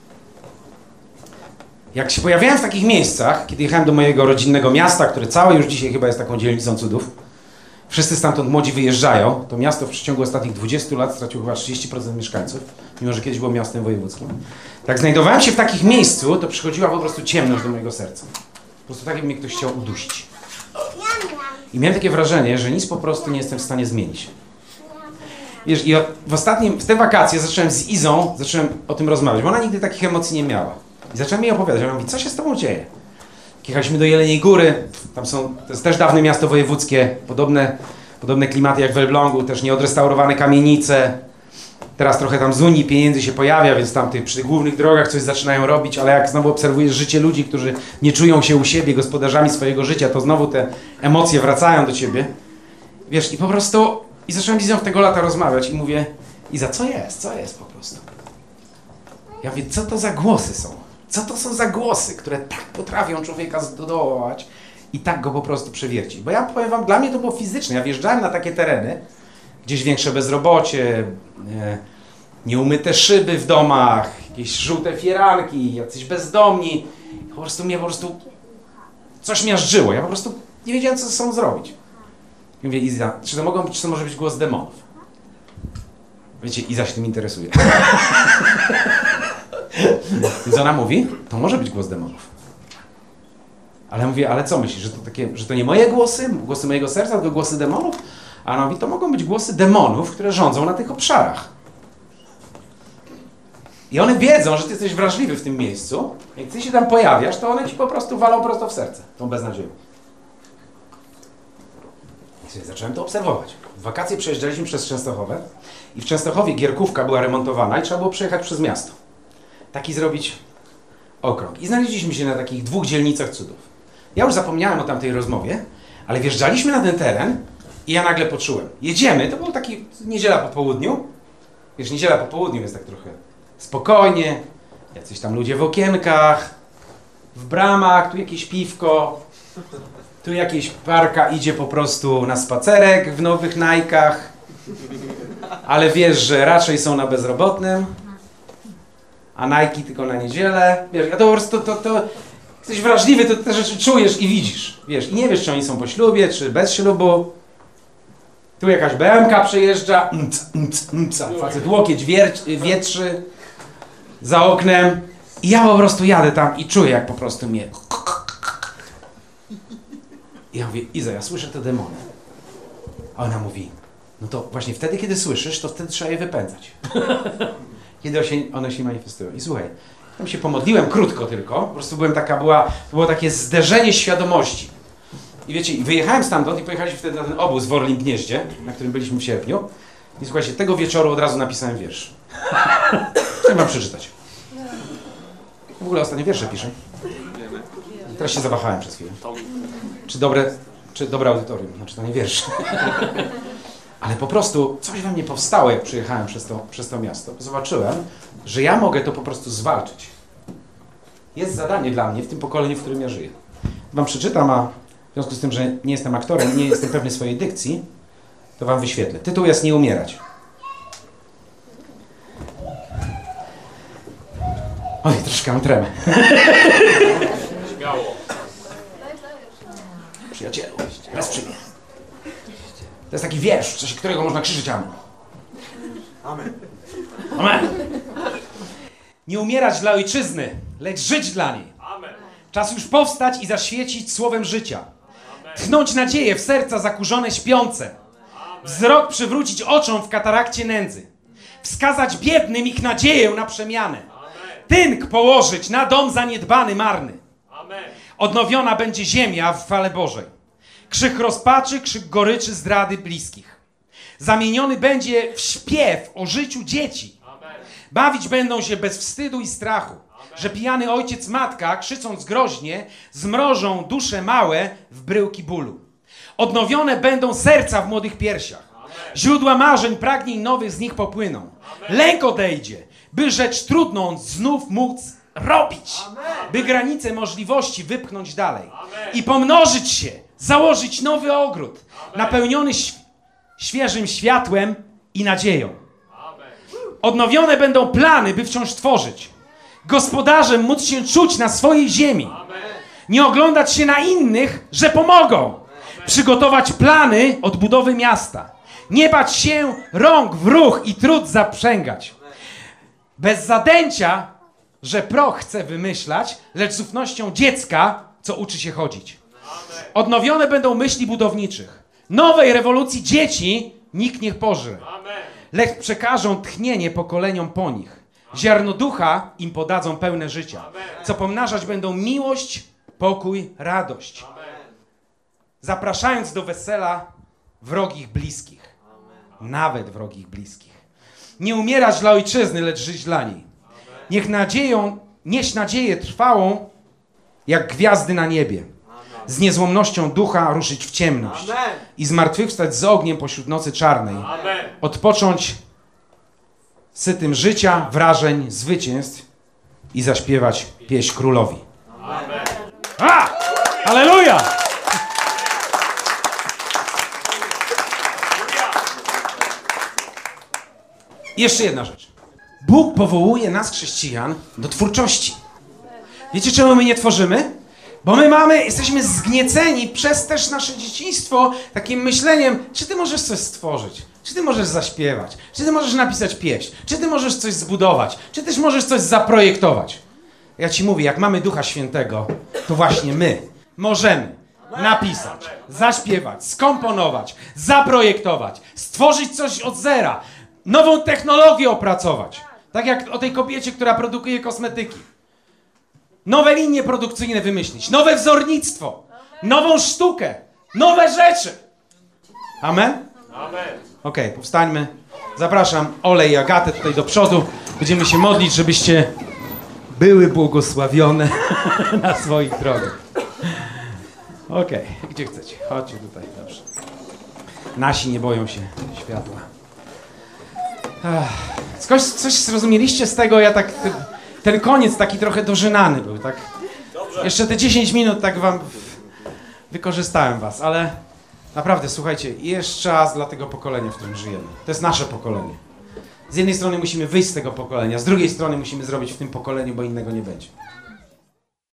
Jak się pojawiałem w takich miejscach, kiedy jechałem do mojego rodzinnego miasta, które całe już dzisiaj chyba jest taką dzielnicą cudów, wszyscy stamtąd młodzi wyjeżdżają, to miasto w przeciągu ostatnich dwudziestu lat straciło chyba trzydzieści procent mieszkańców, mimo że kiedyś było miastem wojewódzkim. Jak znajdowałem się w takich miejscu, to przychodziła po prostu ciemność do mojego serca. Po prostu tak, jakby mnie ktoś chciał udusić. I miałem takie wrażenie, że nic po prostu nie jestem w stanie zmienić. Wiesz, i w ostatnim, w te wakacje zacząłem z Izą, zacząłem o tym rozmawiać, bo ona nigdy takich emocji nie miała. I zacząłem jej opowiadać. Ona mówi, co się z tobą dzieje? Jechaliśmy do Jeleniej Góry, tam są, to jest też dawne miasto wojewódzkie, podobne, podobne klimaty jak w Elblągu, też nieodrestaurowane kamienice. Teraz trochę tam z Unii pieniędzy się pojawia, więc tam przy głównych drogach coś zaczynają robić, ale jak znowu obserwujesz życie ludzi, którzy nie czują się u siebie gospodarzami swojego życia, to znowu te emocje wracają do ciebie. Wiesz, i po prostu, i zacząłem z nią w tego lata rozmawiać i mówię, Iza, co jest, co jest po prostu? Ja mówię, co to za głosy są? Co to są za głosy, które tak potrafią człowieka zdołać i tak go po prostu przewiercić? Bo ja powiem wam, dla mnie to było fizyczne. Ja wjeżdżałem na takie tereny, gdzieś większe bezrobocie, nie, nieumyte szyby w domach, jakieś żółte firanki, jacyś bezdomni. Po prostu mnie po prostu coś miażdżyło. Ja po prostu nie wiedziałem, co ze sobą zrobić. I mówię, Iza, czy to mogą być, czy to może być głos demonów? Wiecie, Iza się tym interesuje. Więc ona mówi, to może być głos demonów. Ale ja mówię, ale co myślisz, że to, takie, że to nie moje głosy, głosy mojego serca, tylko głosy demonów? A ona mówi, to mogą być głosy demonów, które rządzą na tych obszarach. I one wiedzą, że ty jesteś wrażliwy w tym miejscu. Jak ty się tam pojawiasz, to one ci po prostu walą prosto w serce, tą beznadzieją. Więc zacząłem to obserwować. W wakacje przejeżdżaliśmy przez Częstochowę i w Częstochowie Gierkówka była remontowana i trzeba było przejechać przez miasto. Taki zrobić okrąg. I znaleźliśmy się na takich dwóch dzielnicach cudów. Ja już zapomniałem o tamtej rozmowie, ale wjeżdżaliśmy na ten teren i ja nagle poczułem. Jedziemy, to był taki niedziela po południu. Wiesz, niedziela po południu jest tak trochę spokojnie. Jacyś tam ludzie w okienkach, w bramach, tu jakieś piwko. Tu jakieś parka idzie po prostu na spacerek w nowych Nike'ach. Ale wiesz, że raczej są na bezrobotnym. A Nike tylko na niedzielę. Wiesz, a to po prostu to, to jesteś wrażliwy, to te rzeczy czujesz i widzisz. Wiesz, i nie wiesz, czy oni są po ślubie, czy bez ślubu. Tu jakaś B M Ka przejeżdża. Mc, mc, mca. Facet łokieć wierci, wietrzy za oknem. I ja po prostu jadę tam i czuję, jak po prostu mnie... I ja mówię, Iza, ja słyszę te demony. A ona mówi, no to właśnie wtedy, kiedy słyszysz, to wtedy trzeba je wypędzać. Kiedy one się manifestują. I słuchaj, tam się pomodliłem krótko tylko, po prostu byłem taka, była, to było takie zderzenie świadomości. I wiecie, wyjechałem stamtąd i pojechaliśmy wtedy na ten obóz w Orlim Gnieździe, na którym byliśmy w sierpniu. I słuchajcie, tego wieczoru od razu napisałem wiersz. Chcę wam przeczytać. W ogóle ostatnie wiersze piszę. Teraz się zawahałem przez chwilę. Czy dobre, czy dobre audytorium, znaczy to nie wiersz. Ale po prostu coś we mnie powstało, jak przyjechałem przez to, przez to miasto. Zobaczyłem, że ja mogę to po prostu zwalczyć. jest zadanie dla mnie w tym pokoleniu, w którym ja żyję. Wam przeczytam, a w związku z tym, że nie jestem aktorem, nie jestem pewny swojej dykcji, to wam wyświetlę. Tytuł jest Nie umierać. Oj, troszkę mam tremę. Śmiało. Przyjacielu, wesprzyj mnie. To jest taki wiersz, w czasie którego można krzyczeć amen. Amen. Amen. Nie umierać dla ojczyzny, lecz żyć dla niej. Amen. Czas już powstać i zaświecić słowem życia. Tchnąć nadzieję w serca zakurzone śpiące. Wzrok przywrócić oczom w katarakcie nędzy. Wskazać biednym ich nadzieję na przemianę. Tynk położyć na dom zaniedbany, marny. Amen. Odnowiona będzie ziemia w chwale Bożej. Krzyk rozpaczy, krzyk goryczy zdrady bliskich. Zamieniony będzie w śpiew o życiu dzieci. Amen. Bawić będą się bez wstydu i strachu, że pijany ojciec, matka, krzycząc groźnie, zmrożą dusze małe w bryłki bólu. Odnowione będą serca w młodych piersiach. Źródła marzeń, pragnień nowych z nich popłyną. Lęk odejdzie, by rzecz trudną znów móc robić. By granice możliwości wypchnąć dalej. I pomnożyć się, założyć nowy ogród, napełniony ś- świeżym światłem i nadzieją. Odnowione będą plany, by wciąż tworzyć. Gospodarzem móc się czuć na swojej ziemi. Nie oglądać się na innych, że pomogą. Przygotować plany odbudowy miasta. Nie bać się rąk w ruch i trud zaprzęgać. Bez zadęcia, że proch chce wymyślać, lecz z ufnością dziecka, co uczy się chodzić. Odnowione będą myśli budowniczych. Nowej rewolucji dzieci nikt niech pożre. Lecz przekażą tchnienie pokoleniom po nich. Ziarno ducha im podadzą pełne życia. Co pomnażać będą miłość, pokój, radość. Zapraszając do wesela wrogich bliskich. Nawet wrogich bliskich. Nie umierać dla ojczyzny, lecz żyć dla niej. Niech nadzieją, nieść nadzieję trwałą, jak gwiazdy na niebie. Z niezłomnością ducha ruszyć w ciemność. I zmartwychwstać z ogniem pośród nocy czarnej. Odpocząć sytym życia, wrażeń, zwycięstw i zaśpiewać pieśń królowi. Amen. A! Halleluja! Jeszcze jedna rzecz. Bóg powołuje nas, chrześcijan, do twórczości. Wiecie, czemu my nie tworzymy? Bo my mamy, jesteśmy zgnieceni przez też nasze dzieciństwo takim myśleniem, czy ty możesz coś stworzyć, czy ty możesz zaśpiewać, czy ty możesz napisać pieśń, czy ty możesz coś zbudować, czy też możesz coś zaprojektować. Ja ci mówię, jak mamy Ducha Świętego, to właśnie my możemy napisać, zaśpiewać, skomponować, zaprojektować, stworzyć coś od zera, nową technologię opracować. Tak jak o tej kobiecie, która produkuje kosmetyki. Nowe linie produkcyjne wymyślić, nowe wzornictwo, nową sztukę, nowe rzeczy. Amen? Amen. Okej, okay, powstańmy. Zapraszam Olę i Agatę tutaj do przodu. Będziemy się modlić, żebyście były błogosławione na swoich drogach. Okej, okay, gdzie chcecie? Chodźcie tutaj, dobrze. Nasi nie boją się światła. Ach, coś, coś zrozumieliście z tego? Ja tak... Ten koniec taki trochę dożynany był, tak? Dobrze. Jeszcze te dziesięć minut tak wam wykorzystałem was, ale naprawdę, słuchajcie, jest czas dla tego pokolenia, w którym żyjemy. To jest nasze pokolenie. Z jednej strony musimy wyjść z tego pokolenia, z drugiej strony musimy zrobić w tym pokoleniu, bo innego nie będzie.